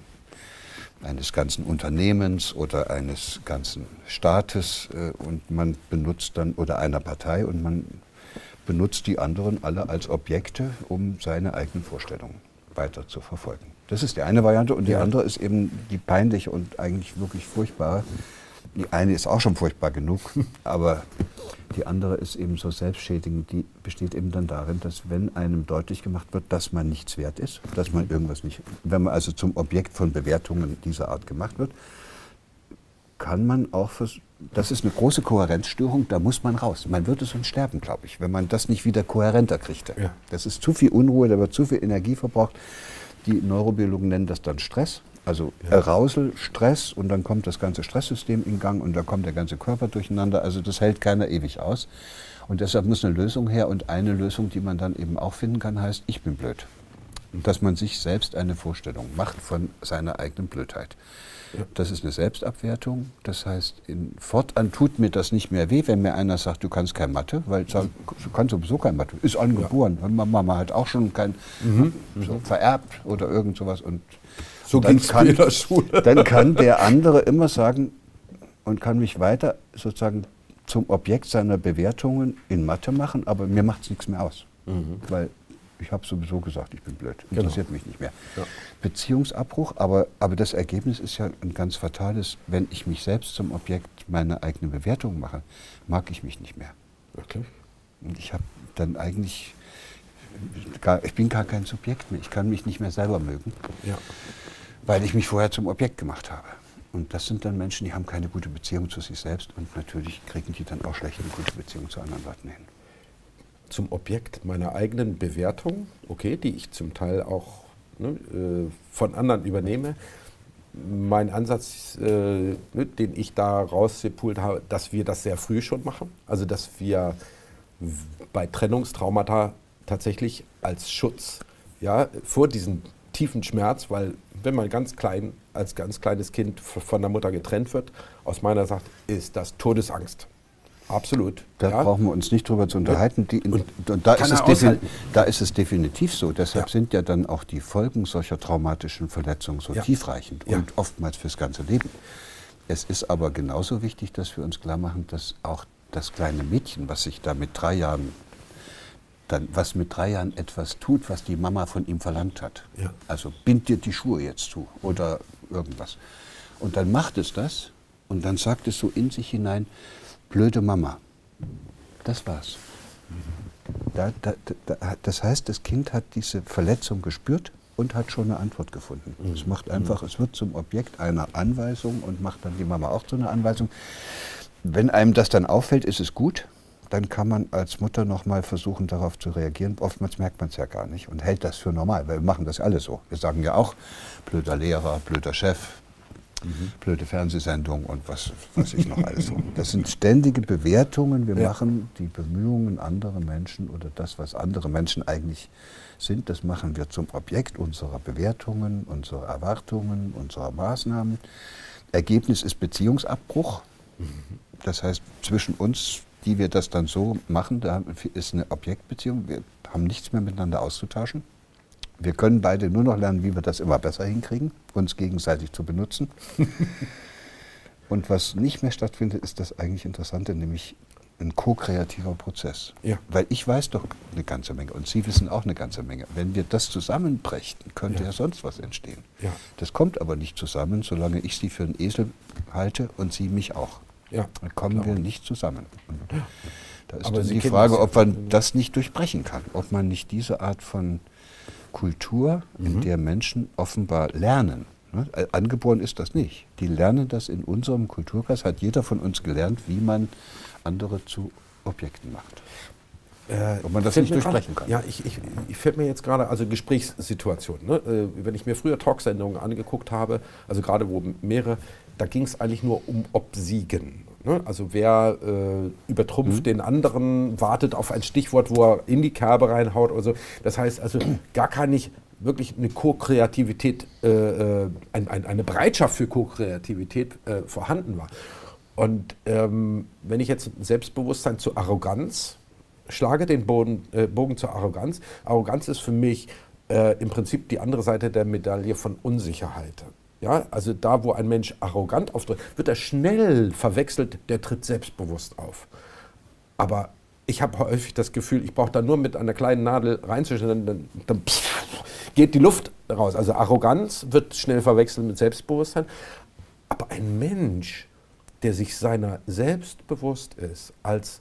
B: eines ganzen Unternehmens oder eines ganzen Staates äh, und man benutzt dann, oder einer Partei, und man benutzt die anderen alle als Objekte, um seine eigenen Vorstellungen weiter zu verfolgen. Das ist die eine Variante und die ja. andere ist eben die peinliche und eigentlich wirklich furchtbare. Die eine ist auch schon furchtbar genug, aber die andere ist eben so selbstschädigend, die besteht eben dann darin, dass wenn einem deutlich gemacht wird, dass man nichts wert ist, dass man irgendwas nicht, wenn man also zum Objekt von Bewertungen dieser Art gemacht wird, kann man auch, fürs, das ist eine große Kohärenzstörung, da muss man raus. Man würde sonst sterben, glaube ich, wenn man das nicht wieder kohärenter kriegte. Ja. Das ist zu viel Unruhe, da wird zu viel Energie verbraucht. Die Neurobiologen nennen das dann Stress. Also ja. Arousal, Stress und dann kommt das ganze Stresssystem in Gang und da kommt der ganze Körper durcheinander. Also das hält keiner ewig aus. Und deshalb muss eine Lösung her und eine Lösung, die man dann eben auch finden kann, heißt, ich bin blöd. Dass man sich selbst eine Vorstellung macht von seiner eigenen Blödheit. Ja. Das ist eine Selbstabwertung. Das heißt, in, fortan tut mir das nicht mehr weh, wenn mir einer sagt, du kannst kein Mathe, weil du kannst sowieso kein Mathe. Ist angeboren. Ja. Mama hat auch schon kein mhm. so vererbt oder irgend sowas. Und
A: So ging es in der Schule.
B: Dann kann der andere immer sagen und kann mich weiter sozusagen zum Objekt seiner Bewertungen in Mathe machen, aber mir macht es nichts mehr aus. Mhm. Weil ich habe sowieso gesagt, ich bin blöd, interessiert genau. mich nicht mehr. Ja. Beziehungsabbruch, aber, aber das Ergebnis ist ja ein ganz fatales, wenn ich mich selbst zum Objekt meiner eigenen Bewertung mache, mag ich mich nicht mehr.
A: Wirklich?
B: Und ich habe dann eigentlich, gar, ich bin gar kein Subjekt mehr, ich kann mich nicht mehr selber mögen. Ja. Weil ich mich vorher zum Objekt gemacht habe. Und das sind dann Menschen, die haben keine gute Beziehung zu sich selbst und natürlich kriegen die dann auch schlecht eine gute Beziehung zu anderen Leuten hin.
A: Zum Objekt meiner eigenen Bewertung, okay, die ich zum Teil auch ne, äh, von anderen übernehme. Mein Ansatz, äh, ne, den ich da rausgepult habe, dass wir das sehr früh schon machen. Also dass wir bei Trennungstraumata tatsächlich als Schutz ja, vor diesem tiefen Schmerz, weil wenn man ganz klein, als ganz kleines Kind von der Mutter getrennt wird, aus meiner Sicht ist das Todesangst. Absolut.
B: Da
A: ja.
B: brauchen wir uns nicht drüber zu unterhalten. Die, und, und da, ist es da ist es definitiv so. Deshalb ja. sind ja dann auch die Folgen solcher traumatischen Verletzungen so ja. tiefreichend ja. und oftmals fürs ganze Leben. Es ist aber genauso wichtig, dass wir uns klar machen, dass auch das kleine Mädchen, was sich da mit drei Jahren dann was mit drei Jahren etwas tut, was die Mama von ihm verlangt hat. Ja. Also bind dir die Schuhe jetzt zu oder irgendwas. Und dann macht es das und dann sagt es so in sich hinein, blöde Mama. Das war's. Da, da, da, das heißt, das Kind hat diese Verletzung gespürt und hat schon eine Antwort gefunden. Mhm. Es macht einfach, es wird zum Objekt einer Anweisung und macht dann die Mama auch zu einer Anweisung. Wenn einem das dann auffällt, ist es gut. dann kann man als Mutter noch mal versuchen, darauf zu reagieren. Oftmals merkt man es ja gar nicht und hält das für normal, weil wir machen das alle so. Wir sagen ja auch, blöder Lehrer, blöder Chef, mhm. blöde Fernsehsendung und was weiß ich noch alles so. Das sind ständige Bewertungen. Wir ja. machen die Bemühungen anderer Menschen oder das, was andere Menschen eigentlich sind, das machen wir zum Objekt unserer Bewertungen, unserer Erwartungen, unserer Maßnahmen. Ergebnis ist Beziehungsabbruch. Mhm. Das heißt, zwischen uns, die wir das dann so machen, da ist eine Objektbeziehung. Wir haben nichts mehr miteinander auszutauschen. Wir können beide nur noch lernen, wie wir das immer besser hinkriegen, uns gegenseitig zu benutzen. Und was nicht mehr stattfindet, ist das eigentlich Interessante, nämlich ein ko-kreativer Prozess. Ja. Weil ich weiß doch eine ganze Menge und Sie wissen auch eine ganze Menge. Wenn wir das zusammenbrechen, könnte ja, ja sonst was entstehen. Ja. Das kommt aber nicht zusammen, solange ich Sie für einen Esel halte und Sie mich auch. Ja, dann kommen klar. wir nicht zusammen. Ja. Da ist aber dann die Frage, ob man das nicht durchbrechen kann, ob man nicht diese Art von Kultur, mhm. in der Menschen offenbar lernen. Ne? Angeboren ist das nicht. Die lernen das in unserem Kulturkreis, hat jeder von uns gelernt, wie man andere zu Objekten macht.
A: Äh, Ob man das nicht durchsprechen kann. Ja, ich, ich, ich fällt mir jetzt gerade, also Gesprächssituationen, ne? äh, wenn ich mir früher Talksendungen angeguckt habe, also gerade wo mehrere, da ging es eigentlich nur um Obsiegen. Ne? Also wer äh, übertrumpft mhm. den anderen, wartet auf ein Stichwort, wo er in die Kerbe reinhaut oder so. Das heißt also gar gar nicht wirklich eine Co-Kreativität, äh, ein, ein, eine Bereitschaft für Co-Kreativität äh, vorhanden war. Und ähm, wenn ich jetzt Selbstbewusstsein zu Arroganz schlage, den Boden, äh, Bogen zur Arroganz. Arroganz ist für mich äh, im Prinzip die andere Seite der Medaille von Unsicherheit. Ja, also da, wo ein Mensch arrogant auftritt, wird er schnell verwechselt, der tritt selbstbewusst auf. Aber ich habe häufig das Gefühl, ich brauche da nur mit einer kleinen Nadel reinzuschneiden, dann, dann pff, geht die Luft raus. Also Arroganz wird schnell verwechselt mit Selbstbewusstsein. Aber ein Mensch, der sich seiner selbst bewusst ist, als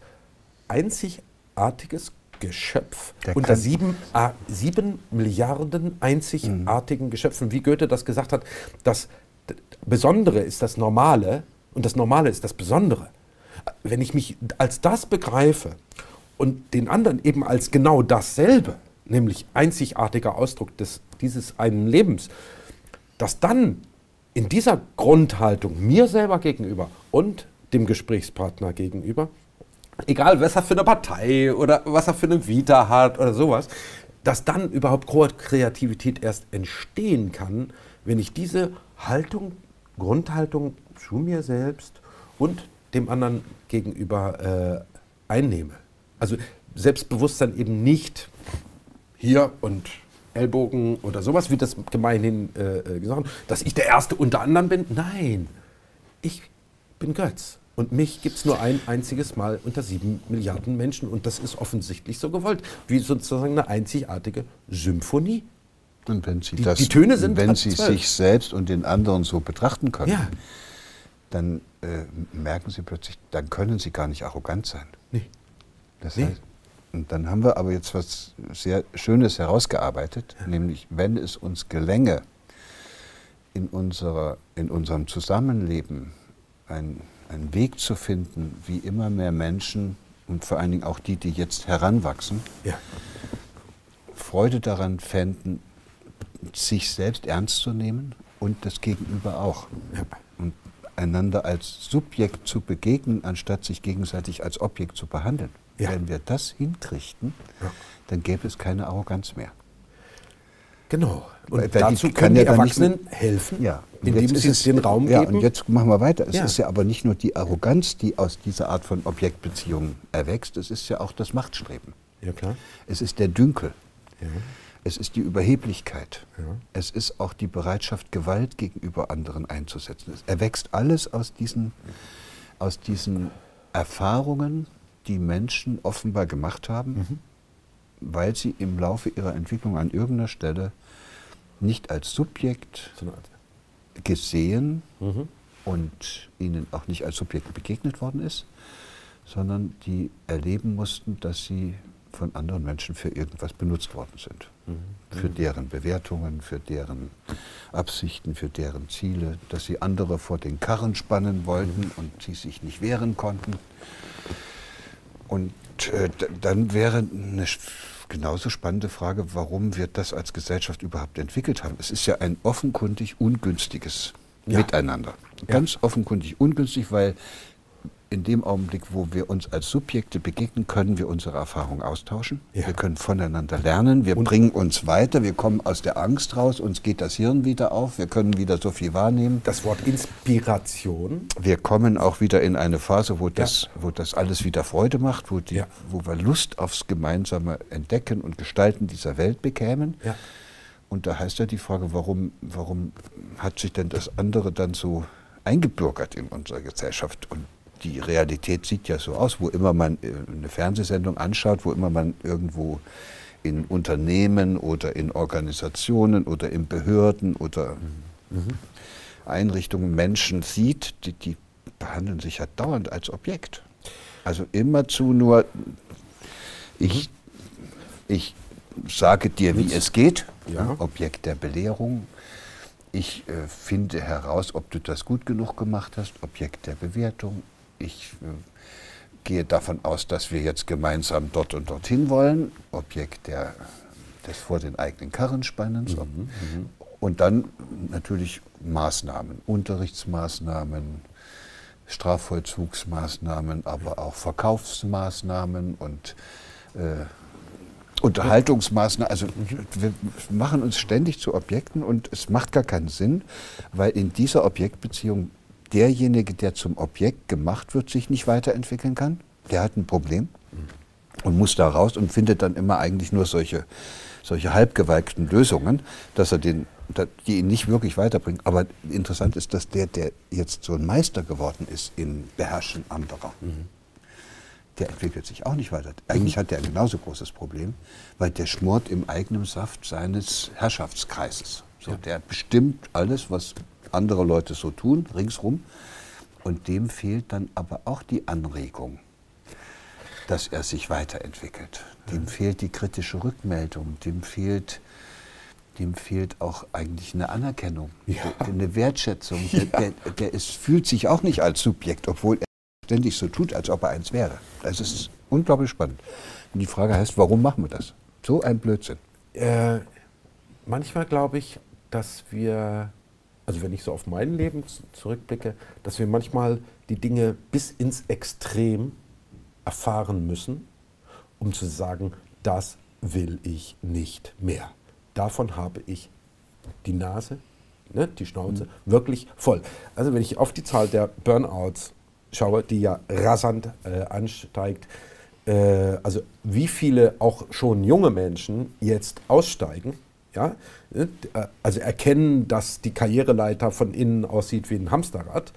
A: einzigartiges Geschöpf der unter sieben, äh, sieben Milliarden einzigartigen mhm. Geschöpfen, wie Goethe das gesagt hat, das Besondere ist das Normale und das Normale ist das Besondere. Wenn ich mich als das begreife und den anderen eben als genau dasselbe, nämlich einzigartiger Ausdruck des, dieses einen Lebens, dass dann in dieser Grundhaltung mir selber gegenüber und dem Gesprächspartner gegenüber, egal was er für eine Partei oder was er für eine Vita hat oder sowas, dass dann überhaupt Kreativität erst entstehen kann, wenn ich diese Haltung, Grundhaltung zu mir selbst und dem anderen gegenüber äh, einnehme. Also Selbstbewusstsein eben nicht hier und Ellbogen oder sowas, wie das gemeinhin äh, gesagt wird, dass ich der Erste unter anderem bin. Nein, ich bin Götz. Und mich gibt es nur ein einziges Mal unter sieben Milliarden Menschen. Und das ist offensichtlich so gewollt, wie sozusagen eine einzigartige Symphonie.
B: Und wenn Sie,
A: die,
B: das,
A: die Töne sind
B: wenn Sie sich selbst und den anderen so betrachten können, ja. dann äh, merken Sie plötzlich, dann können Sie gar nicht arrogant sein. Nee. Das heißt, nee. Und dann haben wir aber jetzt was sehr Schönes herausgearbeitet, ja. nämlich wenn es uns gelänge, in, unserer, in unserem Zusammenleben ein einen Weg zu finden, wie immer mehr Menschen und vor allen Dingen auch die, die jetzt heranwachsen, ja. Freude daran fänden, sich selbst ernst zu nehmen und das Gegenüber auch. Ja. Und einander als Subjekt zu begegnen, anstatt sich gegenseitig als Objekt zu behandeln. Ja. Wenn wir das hinkriegten, ja. dann gäbe es keine Arroganz mehr.
A: Genau. Und Weil dazu können die ja Erwachsenen mehr, helfen, ja. indem sie es den Raum
B: ja,
A: geben.
B: Und jetzt machen wir weiter. Es ja. ist ja aber nicht nur die Arroganz, die aus dieser Art von Objektbeziehungen erwächst, es ist ja auch das Machtstreben.
A: Ja, klar.
B: Es ist der Dünkel.
A: Ja.
B: Es ist die Überheblichkeit.
A: Ja.
B: Es ist auch die Bereitschaft, Gewalt gegenüber anderen einzusetzen. Es erwächst alles aus diesen, aus diesen Erfahrungen, die Menschen offenbar gemacht haben, mhm. weil sie im Laufe ihrer Entwicklung an irgendeiner Stelle nicht als Subjekt gesehen mhm. und ihnen auch nicht als Subjekt begegnet worden ist, sondern die erleben mussten, dass sie von anderen Menschen für irgendwas benutzt worden sind. Mhm. Für deren Bewertungen, für deren Absichten, für deren Ziele, dass sie andere vor den Karren spannen wollten mhm. und sie sich nicht wehren konnten. Und äh, dann wäre eine genauso spannende Frage, warum wir das als Gesellschaft überhaupt entwickelt haben. Es ist ja ein offenkundig ungünstiges ja. Miteinander. Ganz ja. offenkundig ungünstig, weil in dem Augenblick, wo wir uns als Subjekte begegnen, können wir unsere Erfahrungen austauschen. Ja. Wir können voneinander lernen, wir und bringen uns weiter, wir kommen aus der Angst raus, uns geht das Hirn wieder auf, wir können wieder so viel wahrnehmen.
A: Das Wort Inspiration.
B: Wir kommen auch wieder in eine Phase, wo das, ja. wo das alles wieder Freude macht, wo, die, ja. wo wir Lust aufs gemeinsame Entdecken und Gestalten dieser Welt bekämen. Ja. Und da heißt ja die Frage, warum, warum hat sich denn das andere dann so eingebürgert in unserer Gesellschaft? Und die Realität sieht ja so aus, wo immer man eine Fernsehsendung anschaut, wo immer man irgendwo in Unternehmen oder in Organisationen oder in Behörden oder mhm. Einrichtungen Menschen sieht, die, die behandeln sich ja dauernd als Objekt. Also immerzu nur, ich, ich sage dir, wie es geht, ja. Objekt der Belehrung. Ich äh, finde heraus, ob du das gut genug gemacht hast, Objekt der Bewertung. Ich äh, gehe davon aus, dass wir jetzt gemeinsam dort und dorthin wollen, Objekt der, des vor den eigenen Karren Spannens. Mhm, mhm. Und dann natürlich Maßnahmen, Unterrichtsmaßnahmen, Strafvollzugsmaßnahmen, aber auch Verkaufsmaßnahmen und äh, Unterhaltungsmaßnahmen. Also wir machen uns ständig zu Objekten und es macht gar keinen Sinn, weil in dieser Objektbeziehung derjenige, der zum Objekt gemacht wird, sich nicht weiterentwickeln kann. Der hat ein Problem und muss da raus und findet dann immer eigentlich nur solche, solche halbgewalkten Lösungen, dass er den, die ihn nicht wirklich weiterbringen. Aber interessant ist, dass der, der jetzt so ein Meister geworden ist in Beherrschen anderer, mhm. der entwickelt sich auch nicht weiter. Eigentlich mhm. hat der ein genauso großes Problem, weil der schmort im eigenen Saft seines Herrschaftskreises. So, ja. Der bestimmt alles, was andere Leute so tun, ringsrum. Und dem fehlt dann aber auch die Anregung, dass er sich weiterentwickelt. Dem mhm. fehlt die kritische Rückmeldung, dem fehlt, dem fehlt auch eigentlich eine Anerkennung, ja. eine Wertschätzung. Ja. Der, der, der ist, fühlt sich auch nicht als Subjekt, obwohl er ständig so tut, als ob er eins wäre. Das ist unglaublich spannend. Und die Frage heißt, warum machen wir das? So ein Blödsinn.
A: Äh, manchmal glaube ich, dass wir, also wenn ich so auf mein Leben zurückblicke, dass wir manchmal die Dinge bis ins Extrem erfahren müssen, um zu sagen, das will ich nicht mehr. Davon habe ich die Nase, ne, die Schnauze, mhm. wirklich voll. Also wenn ich auf die Zahl der Burnouts schaue, die ja rasant äh, ansteigt, äh, also wie viele auch schon junge Menschen jetzt aussteigen, ja, also erkennen, dass die Karriereleiter von innen aussieht wie ein Hamsterrad,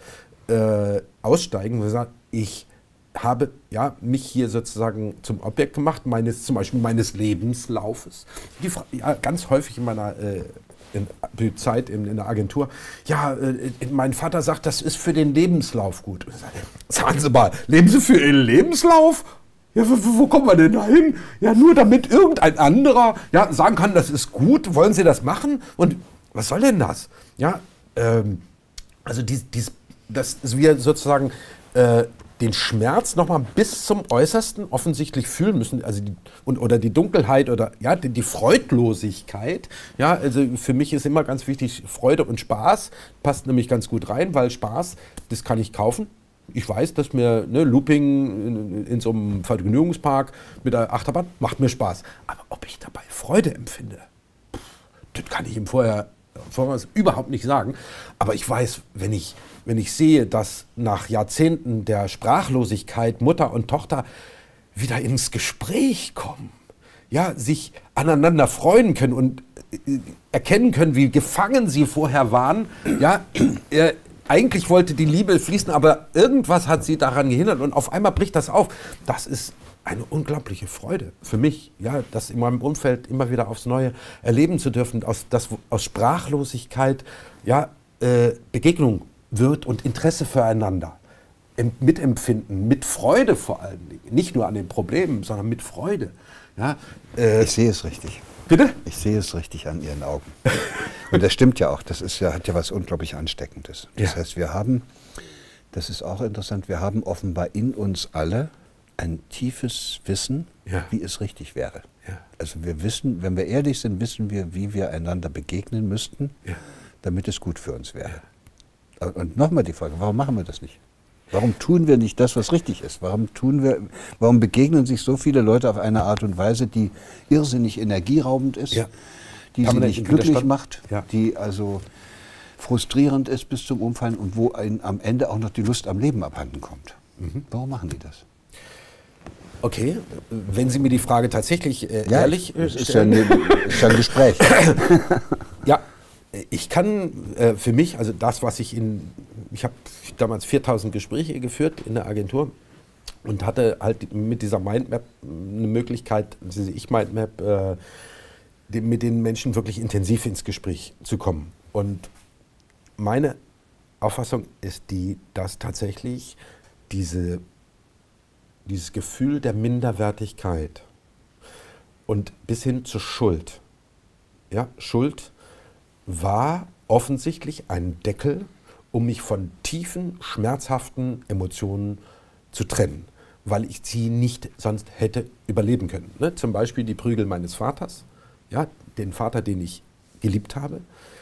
A: äh, aussteigen und sagen, ich habe ja, mich hier sozusagen zum Objekt gemacht, meines, zum Beispiel meines Lebenslaufes. Die, ja, ganz häufig in meiner äh, in, die Zeit in, in der Agentur, ja, äh, mein Vater sagt, das ist für den Lebenslauf gut. Sagen Sie mal, leben Sie für Ihren Lebenslauf? Ja, wo, wo kommen wir denn da hin? Ja, nur damit irgendein anderer ja, sagen kann, das ist gut, wollen Sie das machen? Und was soll denn das? Ja, ähm, also dies, dies, dass wir sozusagen äh, den Schmerz nochmal bis zum Äußersten offensichtlich fühlen müssen, also die, und, oder die Dunkelheit oder ja, die, die Freudlosigkeit. Ja, also für mich ist immer ganz wichtig, Freude und Spaß passt nämlich ganz gut rein, weil Spaß, das kann ich kaufen. Ich weiß, dass mir ne, Looping in, in so einem Vergnügungspark mit der Achterbahn macht mir Spaß. Aber ob ich dabei Freude empfinde, pff, das kann ich ihm vorher, vorher überhaupt nicht sagen. Aber ich weiß, wenn ich, wenn ich sehe, dass nach Jahrzehnten der Sprachlosigkeit Mutter und Tochter wieder ins Gespräch kommen, ja, sich aneinander freuen können und äh, erkennen können, wie gefangen sie vorher waren, ja, äh, eigentlich wollte die Liebe fließen, aber irgendwas hat sie daran gehindert und auf einmal bricht das auf. Das ist eine unglaubliche Freude für mich, ja, das in meinem Umfeld immer wieder aufs Neue erleben zu dürfen, aus, dass aus Sprachlosigkeit ja, äh, Begegnung wird und Interesse füreinander, Mitempfinden, mit Freude vor allen Dingen, nicht nur an den Problemen, sondern mit Freude. Ja,
B: äh, ich sehe es richtig.
A: Bitte?
B: Ich sehe es richtig an Ihren Augen. Und das stimmt ja auch, das ist ja, hat ja was unglaublich Ansteckendes. Das ja. heißt, wir haben, das ist auch interessant, wir haben offenbar in uns alle ein tiefes Wissen,
A: ja.
B: wie es richtig wäre.
A: Ja.
B: Also wir wissen, wenn wir ehrlich sind, wissen wir, wie wir einander begegnen müssten, ja. damit es gut für uns wäre. Ja. Und nochmal die Frage, warum machen wir das nicht? Warum tun wir nicht das, was richtig ist? Warum tun wir, warum begegnen sich so viele Leute auf eine Art und Weise, die irrsinnig energieraubend ist, ja. die sie nicht glücklich macht, ja. die also frustrierend ist bis zum Umfallen und wo ein, am Ende auch noch die Lust am Leben abhanden kommt? Mhm. Warum machen die das?
A: Okay, wenn Sie mir die Frage tatsächlich äh,
B: ja,
A: ehrlich
B: äh, stellen. Das ist ja, eine, ist ja ein Gespräch.
A: Ja, ich kann äh, für mich, also das, was ich in, ich habe damals viertausend Gespräche geführt in der Agentur und hatte halt mit dieser Mindmap eine Möglichkeit, diese Ich-Mindmap, äh, die, mit den Menschen wirklich intensiv ins Gespräch zu kommen. Und meine Auffassung ist die, dass tatsächlich diese, dieses Gefühl der Minderwertigkeit und bis hin zur Schuld, ja, Schuld war offensichtlich ein Deckel, um mich von tiefen, schmerzhaften Emotionen zu trennen, weil ich sie nicht sonst hätte überleben können. Ne? Zum Beispiel die Prügel meines Vaters, ja, den Vater, den ich geliebt habe.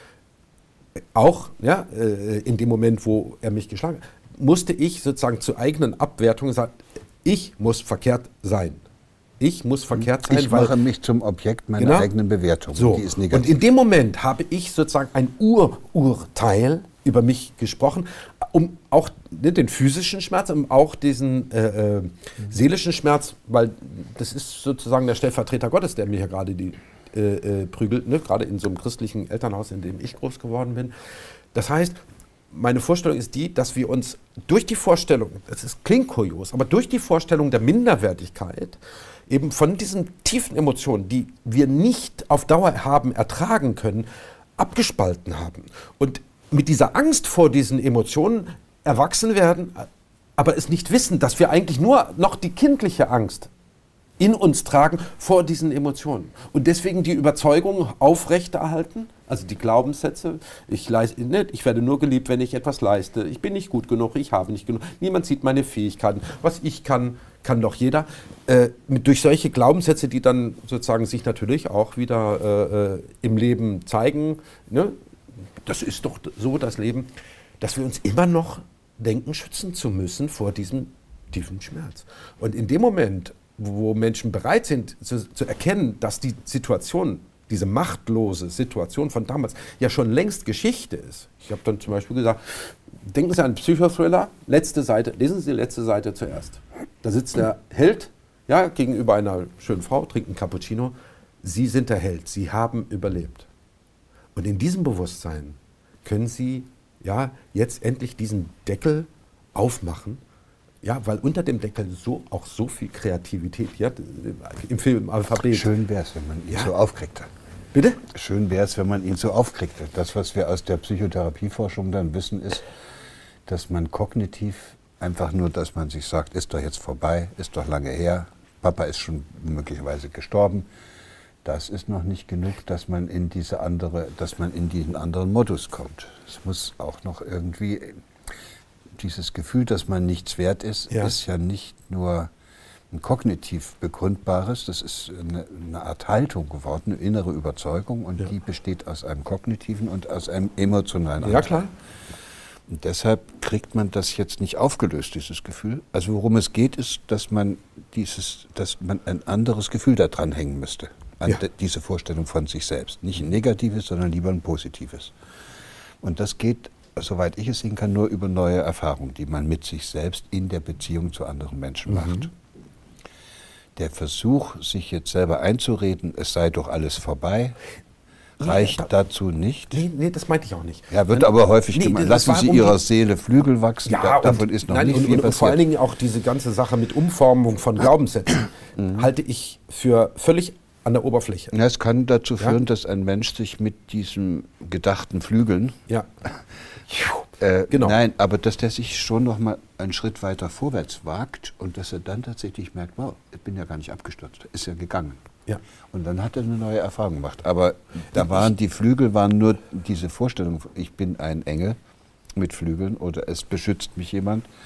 A: Auch ja, in dem Moment, wo er mich geschlagen hat, musste ich sozusagen zur eigenen Abwertung sagen, ich muss verkehrt sein. Ich muss verkehrt sein,
B: ich weil... Ich mache mich zum Objekt meiner genau, eigenen Bewertung.
A: So.
B: Die ist negativ.
A: Und in dem Moment habe ich sozusagen ein Ur-Urteil über mich gesprochen, um auch ne, den physischen Schmerz, um auch diesen äh, äh, seelischen Schmerz, weil das ist sozusagen der Stellvertreter Gottes, der mir hier gerade die äh, äh, prügelt, ne, gerade in so einem christlichen Elternhaus, in dem ich groß geworden bin. Das heißt, meine Vorstellung ist die, dass wir uns durch die Vorstellung, das ist, klingt kurios, aber durch die Vorstellung der Minderwertigkeit eben von diesen tiefen Emotionen, die wir nicht auf Dauer haben ertragen können, abgespalten haben. Und mit dieser Angst vor diesen Emotionen erwachsen werden, aber es nicht wissen, dass wir eigentlich nur noch die kindliche Angst in uns tragen vor diesen Emotionen. Und deswegen die Überzeugung aufrechterhalten, also die Glaubenssätze, ich, leiste, ne, ich werde nur geliebt, wenn ich etwas leiste, ich bin nicht gut genug, ich habe nicht genug, niemand sieht meine Fähigkeiten, was ich kann, kann doch jeder. Äh, mit, durch solche Glaubenssätze, die dann sozusagen sich natürlich auch wieder äh, im Leben zeigen, ne, das ist doch so das Leben, dass wir uns immer noch denken, schützen zu müssen vor diesem tiefen Schmerz. Und in dem Moment, wo Menschen bereit sind zu, zu erkennen, dass die Situation, diese machtlose Situation von damals ja schon längst Geschichte ist. Ich habe dann zum Beispiel gesagt, denken Sie an einen Psychothriller, letzte Seite, lesen Sie die letzte Seite zuerst. Da sitzt der Held ja, gegenüber einer schönen Frau, trinkt einen Cappuccino. Sie sind der Held, Sie haben überlebt. Und in diesem Bewusstsein können Sie ja, jetzt endlich diesen Deckel aufmachen. Ja, weil unter dem Deckel so, auch so viel Kreativität, ja, im Film, im Alphabet.
B: Schön wäre es, wenn man ihn ja. so aufkriegte.
A: Bitte?
B: Schön wäre es, wenn man ihn so aufkriegte. Das, was wir aus der Psychotherapieforschung dann wissen, ist, dass man kognitiv einfach nur, dass man sich sagt, ist doch jetzt vorbei, ist doch lange her, Papa ist schon möglicherweise gestorben. Das ist noch nicht genug, dass man in diese andere, dass man in diesen anderen Modus kommt. Es muss auch noch irgendwie... Dieses Gefühl, dass man nichts wert ist, ja. ist ja nicht nur ein kognitiv begründbares, das ist eine, eine Art Haltung geworden, eine innere Überzeugung, und ja. die besteht aus einem kognitiven und aus einem emotionalen Anteil.
A: Ja, klar.
B: Und deshalb kriegt man das jetzt nicht aufgelöst, dieses Gefühl. Also worum es geht, ist, dass man, dieses, dass man ein anderes Gefühl da dran hängen müsste, an ja. diese Vorstellung von sich selbst. Nicht ein negatives, sondern lieber ein positives. Und das geht, soweit ich es sehen kann, nur über neue Erfahrungen, die man mit sich selbst in der Beziehung zu anderen Menschen mhm. macht. Der Versuch, sich jetzt selber einzureden, es sei doch alles vorbei, reicht nee, da, dazu nicht.
A: Nee, nee, das meinte ich auch nicht.
B: Ja, wird aber häufig nee, gemeint. Lassen Sie um Ihrer Seele Flügel wachsen,
A: ja,
B: da, davon
A: und,
B: ist noch
A: nein,
B: nicht
A: und,
B: viel
A: und,
B: passiert.
A: Und vor allen Dingen auch diese ganze Sache mit Umformung von Glaubenssätzen mhm. halte ich für völlig an der Oberfläche.
B: Ja, es kann dazu führen,
A: ja?
B: dass ein Mensch sich mit diesem gedachten Flügeln...
A: Ja.
B: Äh,
A: genau.
B: Nein, aber dass der sich schon noch mal einen Schritt weiter vorwärts wagt und dass er dann tatsächlich merkt, wow, ich bin ja gar nicht abgestürzt, ist ja gegangen.
A: Ja.
B: Und dann hat er eine neue Erfahrung gemacht. Aber da waren die Flügel, waren nur diese Vorstellung, ich bin ein Engel mit Flügeln oder es beschützt mich jemand.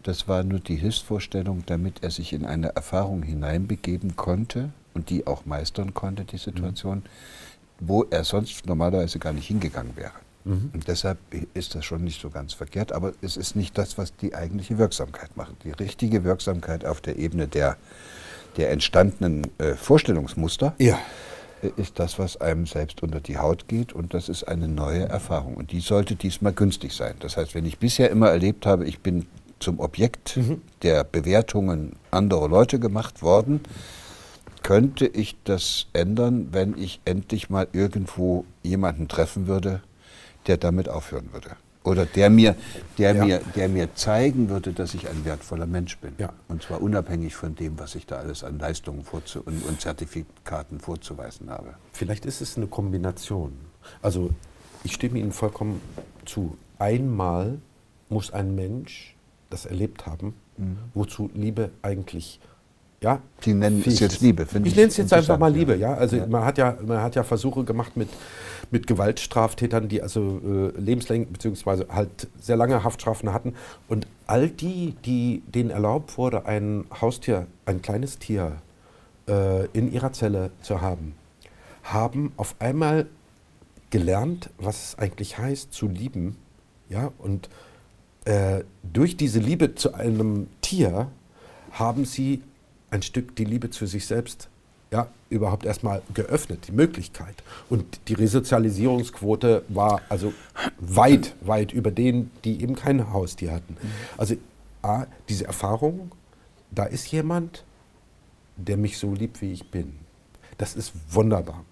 B: Das war nur die Hilfsvorstellung, damit er sich in eine Erfahrung hineinbegeben konnte und die auch meistern konnte, die Situation, mhm. wo er sonst normalerweise gar nicht hingegangen wäre. Mhm. Und deshalb ist das schon nicht so ganz verkehrt, aber es ist nicht das, was die eigentliche Wirksamkeit macht. Die richtige Wirksamkeit auf der Ebene der, der entstandenen äh, Vorstellungsmuster ja. äh, ist das, was einem selbst unter die Haut geht, und das ist eine neue Erfahrung. Und die sollte diesmal günstig sein. Das heißt, wenn ich bisher immer erlebt habe, ich bin zum Objekt mhm. der Bewertungen anderer Leute gemacht worden, könnte ich das ändern, wenn ich endlich mal irgendwo jemanden treffen würde, der damit aufhören würde. Oder der mir, der ja. mir, der mir zeigen würde, dass ich ein wertvoller Mensch bin. Ja. Und zwar unabhängig von dem, was ich da alles an Leistungen vorzu- und, und Zertifikaten vorzuweisen habe.
A: Vielleicht ist es eine Kombination. Also ich stimme Ihnen vollkommen zu. Einmal muss ein Mensch das erlebt haben, mhm. wozu Liebe eigentlich, ja,
B: Sie nennen es jetzt Liebe, finde ich.
A: Ich nenne es jetzt einfach mal Liebe, ja. Also ja. man hat ja, man hat ja Versuche gemacht mit, mit Gewaltstraftätern, die also äh, lebenslänglich bzw. halt sehr lange Haftstrafen hatten. Und all die, die denen erlaubt wurde, ein Haustier, ein kleines Tier äh, in ihrer Zelle zu haben, haben auf einmal gelernt, was es eigentlich heißt, zu lieben, ja, und Äh, durch diese Liebe zu einem Tier haben sie ein Stück die Liebe zu sich selbst ja, überhaupt erstmal geöffnet, die Möglichkeit. Und die Resozialisierungsquote war also weit, weit über denen, die eben kein Haustier hatten. Also A, diese Erfahrung, da ist jemand, der mich so liebt, wie ich bin. Das ist wunderbar.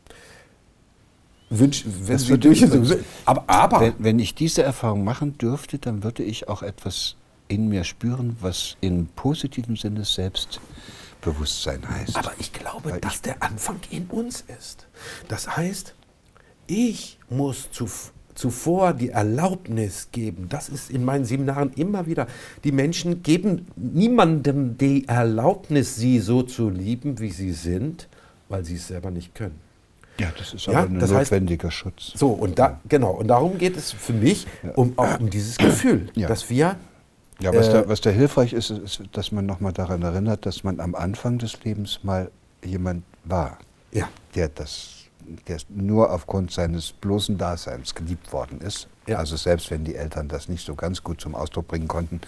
A: Wünsch, wenn
B: das würde ich,
A: aber, aber
B: wenn, wenn ich diese Erfahrung machen dürfte, dann würde ich auch etwas in mir spüren, was in positivem Sinne Selbstbewusstsein heißt.
A: Aber ich glaube, Weil dass ich der Anfang in uns ist. Das heißt, ich muss zu, zuvor die Erlaubnis geben, das ist in meinen Seminaren immer wieder, die Menschen geben niemandem die Erlaubnis, sie so zu lieben, wie sie sind, weil sie es selber nicht können.
B: Ja, das ist aber ja, ein notwendiger heißt, Schutz.
A: So, und da, genau, und darum geht es für mich um, auch um dieses Gefühl, ja. dass wir...
B: Ja, was, äh, da, was da hilfreich ist, ist, dass man nochmal daran erinnert, dass man am Anfang des Lebens mal jemand war, ja. der, das, der nur aufgrund seines bloßen Daseins geliebt worden ist. Ja. Also selbst wenn die Eltern das nicht so ganz gut zum Ausdruck bringen konnten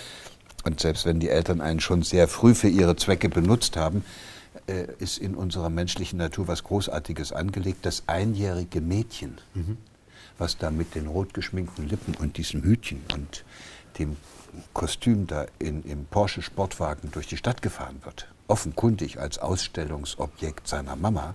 B: und selbst wenn die Eltern einen schon sehr früh für ihre Zwecke benutzt haben, ist in unserer menschlichen Natur was Großartiges angelegt. Das einjährige Mädchen, mhm. was da mit den rot geschminkten Lippen und diesem Hütchen und dem Kostüm da in, im Porsche-Sportwagen durch die Stadt gefahren wird, offenkundig als Ausstellungsobjekt seiner Mama,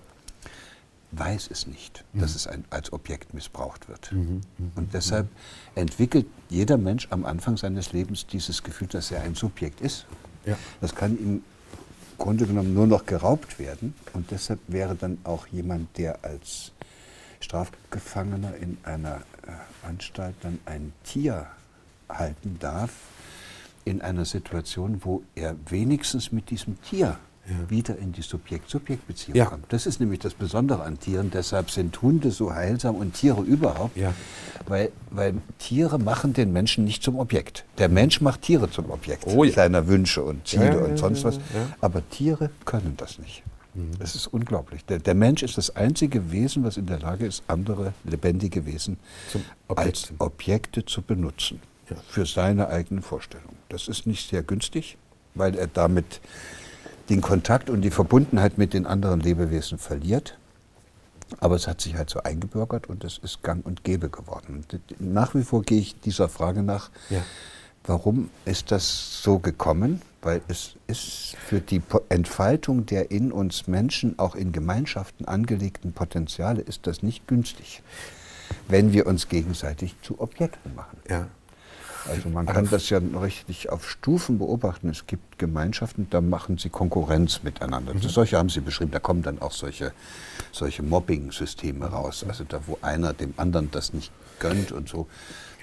B: weiß es nicht, mhm. dass es ein, als Objekt missbraucht wird. Mhm. Mhm. Und deshalb entwickelt jeder Mensch am Anfang seines Lebens dieses Gefühl, dass er ein Subjekt ist. Ja. Das kann ihm im Grunde genommen nur noch geraubt werden, und deshalb wäre dann auch jemand, der als Strafgefangener in einer äh, Anstalt dann ein Tier halten darf, in einer Situation, wo er wenigstens mit diesem Tier ja. wieder in die Subjekt-Subjekt-Beziehung ja. kommt. Das ist nämlich das Besondere an Tieren, deshalb sind Hunde so heilsam und Tiere überhaupt, ja. weil, weil Tiere machen den Menschen nicht zum Objekt. Der Mensch macht Tiere zum Objekt, oh, ja. seiner Wünsche und Ziele ja, ja, und sonst ja, ja, was, ja. aber Tiere können das nicht. Mhm. Das ist unglaublich. Der, der Mensch ist das einzige Wesen, was in der Lage ist, andere lebendige Wesen als Objekte zu benutzen, ja. für seine eigene Vorstellung. Das ist nicht sehr günstig, weil er damit den Kontakt und die Verbundenheit mit den anderen Lebewesen verliert. Aber es hat sich halt so eingebürgert und es ist gang und gäbe geworden. Nach wie vor gehe ich dieser Frage nach, ja. warum ist das so gekommen? Weil es ist für die Entfaltung der in uns Menschen, auch in Gemeinschaften angelegten Potenziale, ist das nicht günstig, wenn wir uns gegenseitig zu Objekten machen. Ja. Also man kann das ja richtig auf Stufen beobachten. Es gibt Gemeinschaften, da machen sie Konkurrenz miteinander. Mhm. Solche haben Sie beschrieben, da kommen dann auch solche, solche Mobbing-Systeme raus. Also da, wo einer dem anderen das nicht gönnt und so.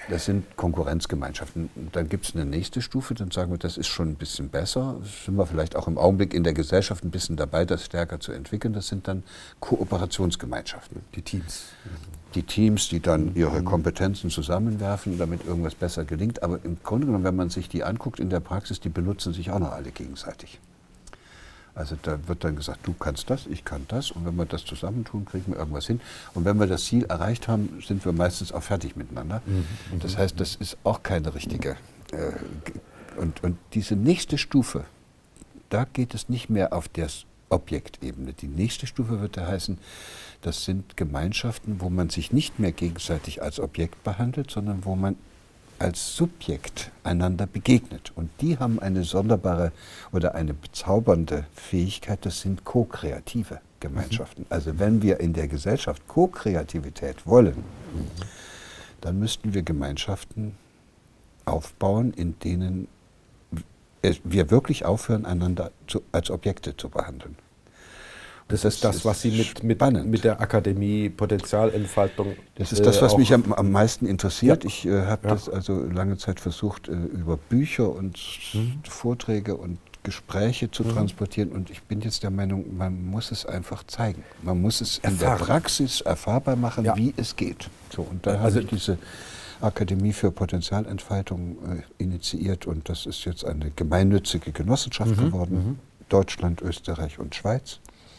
B: Das sind Konkurrenzgemeinschaften. Dann gibt es eine nächste Stufe, dann sagen wir, das ist schon ein bisschen besser. Das sind wir vielleicht auch im Augenblick in der Gesellschaft ein bisschen dabei, das stärker zu entwickeln. Das sind dann Kooperationsgemeinschaften.
A: Die Teams.
B: Die Teams, die dann ihre Kompetenzen zusammenwerfen, damit irgendwas besser gelingt. Aber im Grunde genommen, wenn man sich die anguckt in der Praxis, die benutzen sich auch noch alle gegenseitig. Also da wird dann gesagt, du kannst das, ich kann das, und wenn wir das zusammentun, kriegen wir irgendwas hin. Und wenn wir das Ziel erreicht haben, sind wir meistens auch fertig miteinander. Mhm. Das heißt, das ist auch keine richtige. Äh, und, und diese nächste Stufe, da geht es nicht mehr auf der Objektebene. Die nächste Stufe wird da heißen, das sind Gemeinschaften, wo man sich nicht mehr gegenseitig als Objekt behandelt, sondern wo man als Subjekt einander begegnet. Und die haben eine sonderbare oder eine bezaubernde Fähigkeit, das sind ko-kreative Gemeinschaften. Mhm. Also wenn wir in der Gesellschaft Ko-Kreativität wollen, mhm. dann müssten wir Gemeinschaften aufbauen, in denen wir wirklich aufhören, einander zu, als Objekte zu behandeln.
A: Das, das ist das, was Sie mit, mit, mit der Akademie Potenzialentfaltung.
B: Das ist das, was
A: äh,
B: mich am, am meisten interessiert. Ja. Ich äh, habe
A: ja.
B: das also lange Zeit versucht, äh, über Bücher und mhm. Vorträge und Gespräche zu mhm. transportieren. Und ich bin jetzt der Meinung, man muss es einfach zeigen. Man muss es in Erfahren. der Praxis erfahrbar machen, ja. wie es geht. So, und da also habe ich diese Akademie für Potenzialentfaltung äh, initiiert. Und das ist jetzt eine gemeinnützige Genossenschaft mhm. geworden. Mhm. Deutschland, Österreich und Schweiz.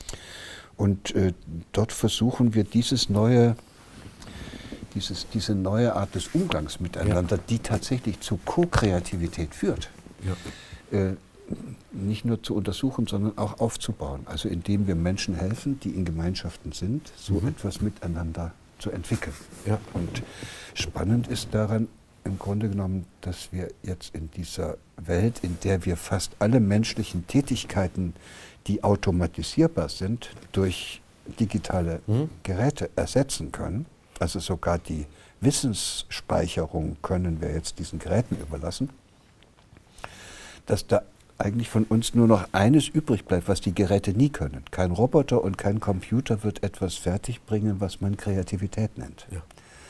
B: Und äh, dort versuchen wir dieses neue, dieses, diese neue Art des Umgangs miteinander, ja. die tatsächlich zu Ko-Kreativität führt, ja. äh, nicht nur zu untersuchen, sondern auch aufzubauen. Also indem wir Menschen helfen, die in Gemeinschaften sind, so mhm. etwas miteinander zu entwickeln. Ja. Und spannend ist daran im Grunde genommen, dass wir jetzt in dieser Welt, in der wir fast alle menschlichen Tätigkeiten, die automatisierbar sind, durch digitale mhm. Geräte ersetzen können. Also sogar die Wissensspeicherung können wir jetzt diesen Geräten überlassen, dass da eigentlich von uns nur noch eines übrig bleibt, was die Geräte nie können. Kein Roboter und kein Computer wird etwas fertigbringen, was man Kreativität nennt. Ja.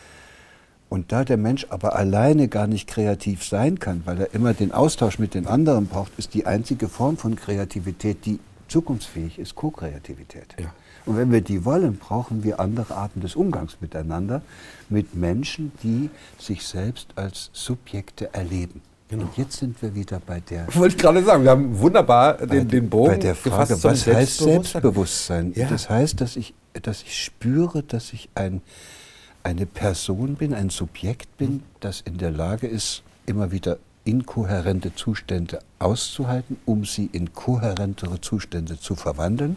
B: Und da der Mensch aber alleine gar nicht kreativ sein kann, weil er immer den Austausch mit den anderen braucht, ist die einzige Form von Kreativität, die zukunftsfähig ist, Ko-Kreativität. Ja. Und wenn wir die wollen, brauchen wir andere Arten des Umgangs miteinander, mit Menschen, die sich selbst als Subjekte erleben. Genau. Und jetzt sind wir wieder bei der...
A: Wollte ich gerade sagen, wir haben wunderbar den, den Bogen
B: bei der Frage, was heißt Selbstbewusstsein? Ja. Das heißt, dass ich, dass ich spüre, dass ich ein... eine Person bin, ein Subjekt bin, das in der Lage ist, immer wieder inkohärente Zustände auszuhalten, um sie in kohärentere Zustände zu verwandeln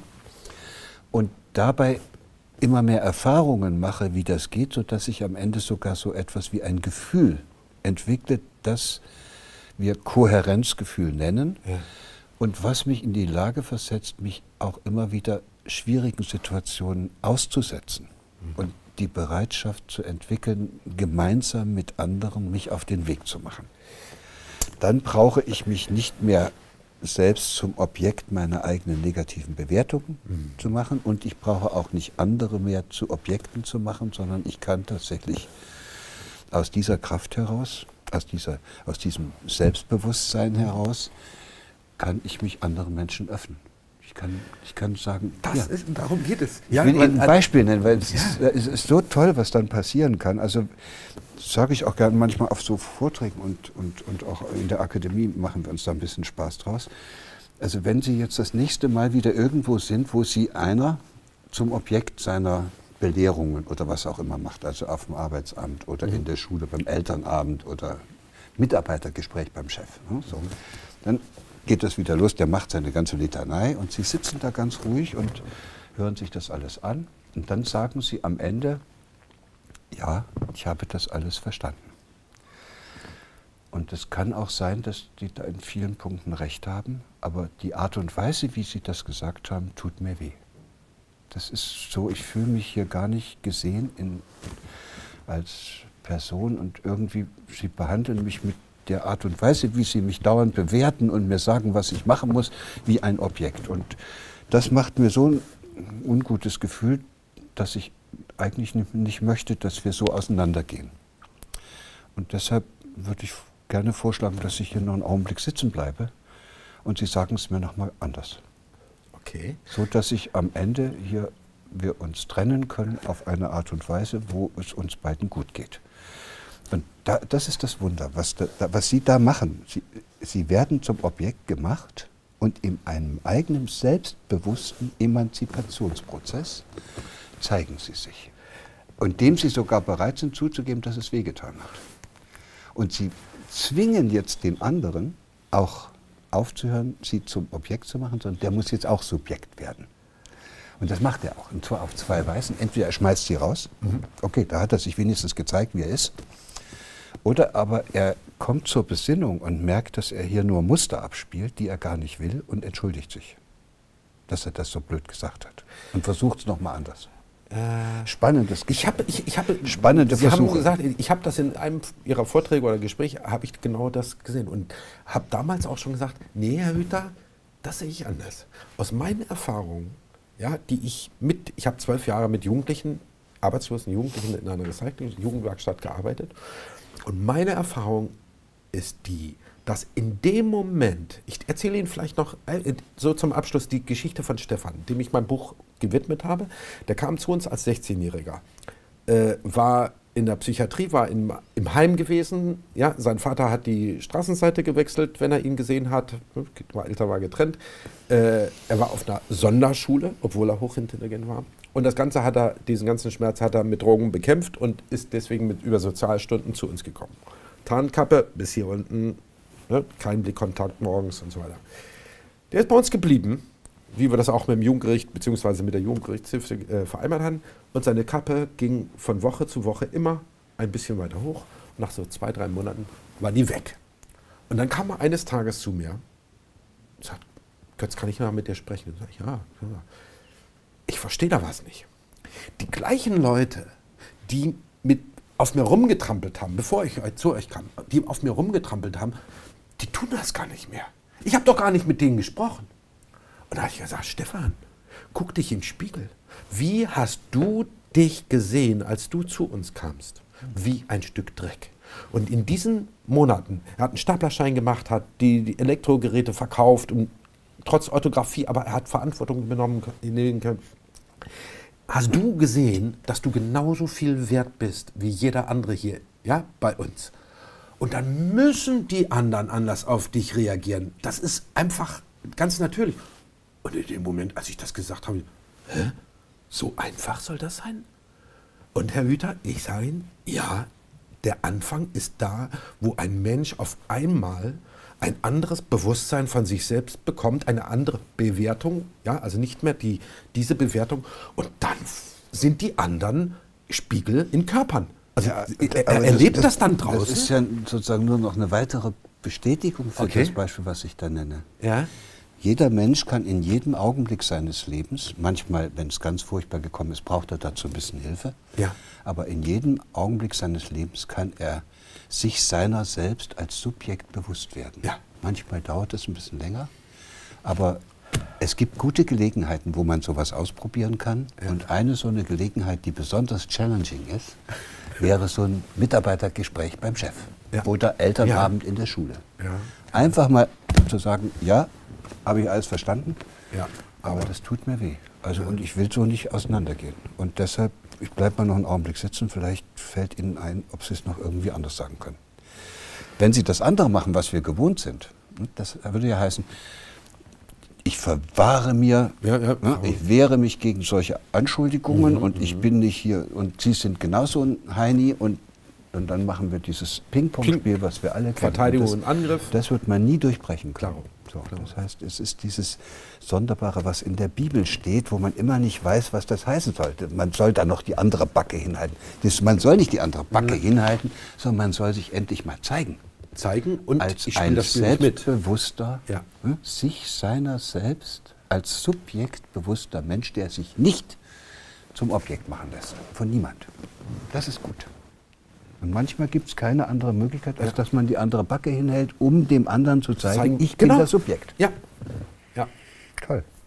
B: und dabei immer mehr Erfahrungen mache, wie das geht, sodass ich am Ende sogar so etwas wie ein Gefühl entwickle, das wir Kohärenzgefühl nennen, ja. und was mich in die Lage versetzt, mich auch immer wieder schwierigen Situationen auszusetzen. Mhm. Und die Bereitschaft zu entwickeln, gemeinsam mit anderen mich auf den Weg zu machen. Dann brauche ich mich nicht mehr selbst zum Objekt meiner eigenen negativen Bewertungen mhm. zu machen, und ich brauche auch nicht andere mehr zu Objekten zu machen, sondern ich kann tatsächlich aus dieser Kraft heraus, aus, dieser, aus diesem Selbstbewusstsein heraus, kann ich mich anderen Menschen öffnen. Ich kann, ich kann sagen,
A: das ja. ist, darum geht es.
B: Ich ja, will Ihnen ein Beispiel nennen, weil es, ja. ist, es ist so toll, was dann passieren kann. Also sage ich auch gerne manchmal auf so Vorträgen und, und, und auch in der Akademie machen wir uns da ein bisschen Spaß draus. Also wenn Sie jetzt das nächste Mal wieder irgendwo sind, wo Sie einer zum Objekt seiner Belehrungen oder was auch immer macht, also auf dem Arbeitsamt oder mhm. in der Schule, beim Elternabend oder Mitarbeitergespräch beim Chef, ne, so, dann geht das wieder los, der macht seine ganze Litanei und Sie sitzen da ganz ruhig und hören sich das alles an und dann sagen Sie am Ende, ja, ich habe das alles verstanden. Und es kann auch sein, dass die da in vielen Punkten recht haben, aber die Art und Weise, wie Sie das gesagt haben, tut mir weh. Das ist so, ich fühle mich hier gar nicht gesehen in, als Person und irgendwie, Sie behandeln mich mit der Art und Weise, wie Sie mich dauernd bewerten und mir sagen, was ich machen muss, wie ein Objekt. Und das macht mir so ein ungutes Gefühl, dass ich eigentlich nicht möchte, dass wir so auseinandergehen. Und deshalb würde ich gerne vorschlagen, dass ich hier noch einen Augenblick sitzen bleibe und Sie sagen es mir nochmal anders.
A: Okay.
B: So dass ich am Ende hier wir uns trennen können auf eine Art und Weise, wo es uns beiden gut geht. Und da, das ist das Wunder, was, da, was Sie da machen. Sie, Sie werden zum Objekt gemacht und in einem eigenen selbstbewussten Emanzipationsprozess zeigen Sie sich. Und dem Sie sogar bereit sind zuzugeben, dass es wehgetan hat. Und Sie zwingen jetzt den anderen auch aufzuhören, Sie zum Objekt zu machen, sondern der muss jetzt auch Subjekt werden. Und das macht er auch, und zwar auf zwei Weisen. Entweder er schmeißt sie raus, mhm. okay, da hat er sich wenigstens gezeigt, wie er ist. Oder aber er kommt zur Besinnung und merkt, dass er hier nur Muster abspielt, die er gar nicht will, und entschuldigt sich, dass er das so blöd gesagt hat. Und versucht es nochmal anders. Äh, Spannendes.
A: Ich habe, ich, ich habe,
B: Spannende
A: Sie
B: Versuche.
A: haben gesagt, ich habe das in einem Ihrer Vorträge oder Gespräche, habe ich genau das gesehen. Und habe damals auch schon gesagt, nee, Herr Hüter, das sehe ich anders. Aus meinen Erfahrungen, ja, die ich mit, ich habe zwölf Jahre mit Jugendlichen, arbeitslosen Jugendlichen in einer Recycling-Jugendwerkstatt gearbeitet. Und meine Erfahrung ist die, dass in dem Moment, ich erzähle Ihnen vielleicht noch so zum Abschluss die Geschichte von Stefan, dem ich mein Buch gewidmet habe. Der kam zu uns als sechzehnjähriger, äh, war in der Psychiatrie, war im, im Heim gewesen. Ja, sein Vater hat die Straßenseite gewechselt, wenn er ihn gesehen hat. War älter, war getrennt. Äh, er war auf einer Sonderschule, obwohl er hochintelligent war. Und das Ganze hat er, diesen ganzen Schmerz hat er mit Drogen bekämpft und ist deswegen mit über Sozialstunden zu uns gekommen. Tarnkappe bis hier unten, ne, kein Blickkontakt morgens und so weiter. Der ist bei uns geblieben, wie wir das auch mit dem Jugendgericht bzw. mit der Jugendgerichtshilfe äh, vereinbart haben. Und seine Kappe ging von Woche zu Woche immer ein bisschen weiter hoch. Und nach so zwei, drei Monaten war die weg. Und dann kam er eines Tages zu mir und sagt, Götz, kann ich mal mit dir sprechen? Und sag ich, ja, ja. Ich verstehe da was nicht. Die gleichen Leute, die mit auf mir rumgetrampelt haben, bevor ich zu euch kam, die auf mir rumgetrampelt haben, die tun das gar nicht mehr. Ich habe doch gar nicht mit denen gesprochen. Und da habe ich gesagt, Stefan, guck dich in den Spiegel. Wie hast du dich gesehen, als du zu uns kamst? Wie ein Stück Dreck. Und in diesen Monaten, er hat einen Staplerschein gemacht, hat die, die Elektrogeräte verkauft, und trotz Orthographie, aber er hat Verantwortung übernommen. Hast du gesehen, dass du genauso viel wert bist wie jeder andere hier, ja, bei uns? Und dann müssen die anderen anders auf dich reagieren. Das ist einfach ganz natürlich. Und in dem Moment, als ich das gesagt habe, hä? So einfach soll das sein? Und Herr Hüter, ich sage Ihnen, ja, der Anfang ist da, wo ein Mensch auf einmal ein anderes Bewusstsein von sich selbst bekommt, eine andere Bewertung, ja, also nicht mehr die, diese Bewertung, und dann sind die anderen Spiegel in Körpern. Also
B: ja,
A: er, er erlebt das, das, das dann draußen.
B: Das ist ja sozusagen nur noch eine weitere Bestätigung für okay. das Beispiel, was ich da nenne.
A: Ja.
B: Jeder Mensch kann in jedem Augenblick seines Lebens, manchmal, wenn es ganz furchtbar gekommen ist, braucht er dazu ein bisschen Hilfe,
A: ja.
B: aber in jedem Augenblick seines Lebens kann er sich seiner selbst als Subjekt bewusst werden.
A: Ja.
B: Manchmal dauert es ein bisschen länger, aber es gibt gute Gelegenheiten, wo man sowas ausprobieren kann. Ja. Und eine so eine Gelegenheit, die besonders challenging ist, wäre so ein Mitarbeitergespräch beim Chef ja. oder Elternabend ja. in der Schule.
A: Ja.
B: Einfach mal zu sagen, ja, habe ich alles verstanden,
A: ja,
B: aber, aber das tut mir weh. Also, ja. Und ich will so nicht auseinandergehen. Und deshalb, ich bleibe mal noch einen Augenblick sitzen, vielleicht fällt Ihnen ein, ob Sie es noch irgendwie anders sagen können. Wenn Sie das andere machen, was wir gewohnt sind, das würde ja heißen, ich verwahre mir,
A: ja, ja,
B: ne, ich wehre mich gegen solche Anschuldigungen mhm, und ich mhm. bin nicht hier und Sie sind genauso ein Heini und, und dann machen wir dieses Ping-Pong-Spiel, was wir alle kennen.
A: Verteidigung
B: und,
A: das, und Angriff.
B: Das wird man nie durchbrechen können.
A: Klar.
B: So, das heißt, es ist dieses Sonderbare, was in der Bibel steht, wo man immer nicht weiß, was das heißen sollte. Man soll da noch die andere Backe hinhalten. Das, man soll nicht die andere Backe mhm. hinhalten, sondern man soll sich endlich mal zeigen.
A: Zeigen und
B: als
A: ich
B: ein
A: das
B: selbstbewusster,
A: ja.
B: hm, sich seiner selbst als subjektbewusster Mensch, der sich nicht zum Objekt machen lässt. Von niemand. Das ist gut. Und manchmal gibt es keine andere Möglichkeit, als ja. dass man die andere Backe hinhält, um dem anderen zu zeigen, zeigen. ich bin
A: genau.
B: das Subjekt.
A: Ja. ja.
B: Toll.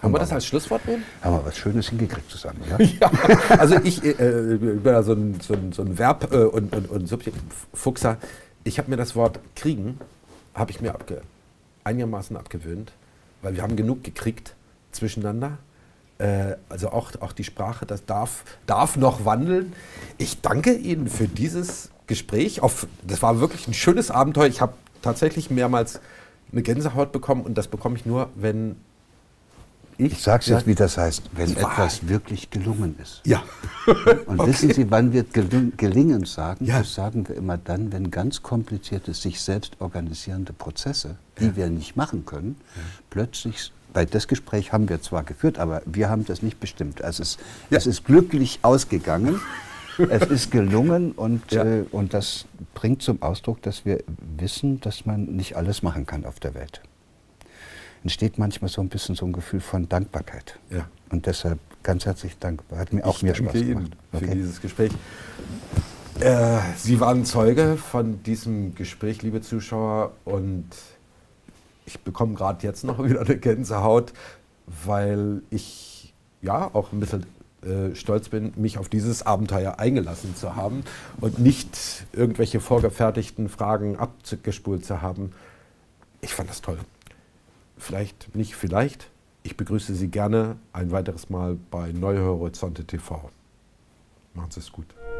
A: Haben wir das als Schlusswort nehmen?
B: Haben wir was Schönes hingekriegt zusammen, ja?
A: Ja, also ich äh, bin ja so ein, so ein, so ein Verb- äh, und, und, und Subjekt-Fuchser. Ich habe mir das Wort kriegen, habe ich mir abge, einigermaßen abgewöhnt, weil wir haben genug gekriegt zwischeneinander. Äh, also auch, auch die Sprache, das darf, darf noch wandeln. Ich danke Ihnen für dieses Gespräch. Auf, das war wirklich ein schönes Abenteuer. Ich habe tatsächlich mehrmals eine Gänsehaut bekommen und das bekomme ich nur, wenn
B: Ich, ich sage es jetzt, wie das heißt, wenn etwas wirklich gelungen ist.
A: Ja.
B: Und
A: Okay.
B: wissen Sie, wann wir gelung, gelingen sagen?
A: Ja.
B: Das sagen wir immer dann, wenn ganz komplizierte, sich selbst organisierende Prozesse, die ja. wir nicht machen können, ja. plötzlich, bei das Gespräch haben wir zwar geführt, aber wir haben das nicht bestimmt. Also es, ja. es ist glücklich ausgegangen, es ist gelungen und, ja. äh, und das bringt zum Ausdruck, dass wir wissen, dass man nicht alles machen kann auf der Welt. Entsteht manchmal so ein bisschen so ein Gefühl von Dankbarkeit. Ja. Und deshalb ganz herzlichen Dank. Hat mir auch
A: ich
B: mir Spaß gemacht.
A: Für okay. dieses Gespräch. Äh, Sie waren Zeuge von diesem Gespräch, liebe Zuschauer, und ich bekomme gerade jetzt noch wieder eine Gänsehaut, weil ich ja auch ein bisschen äh, stolz bin, mich auf dieses Abenteuer eingelassen zu haben und nicht irgendwelche vorgefertigten Fragen abgespult zu haben. Ich fand das toll. Vielleicht, nicht vielleicht, ich begrüße Sie gerne ein weiteres Mal bei Neue Horizonte T V. Machen Sie es gut.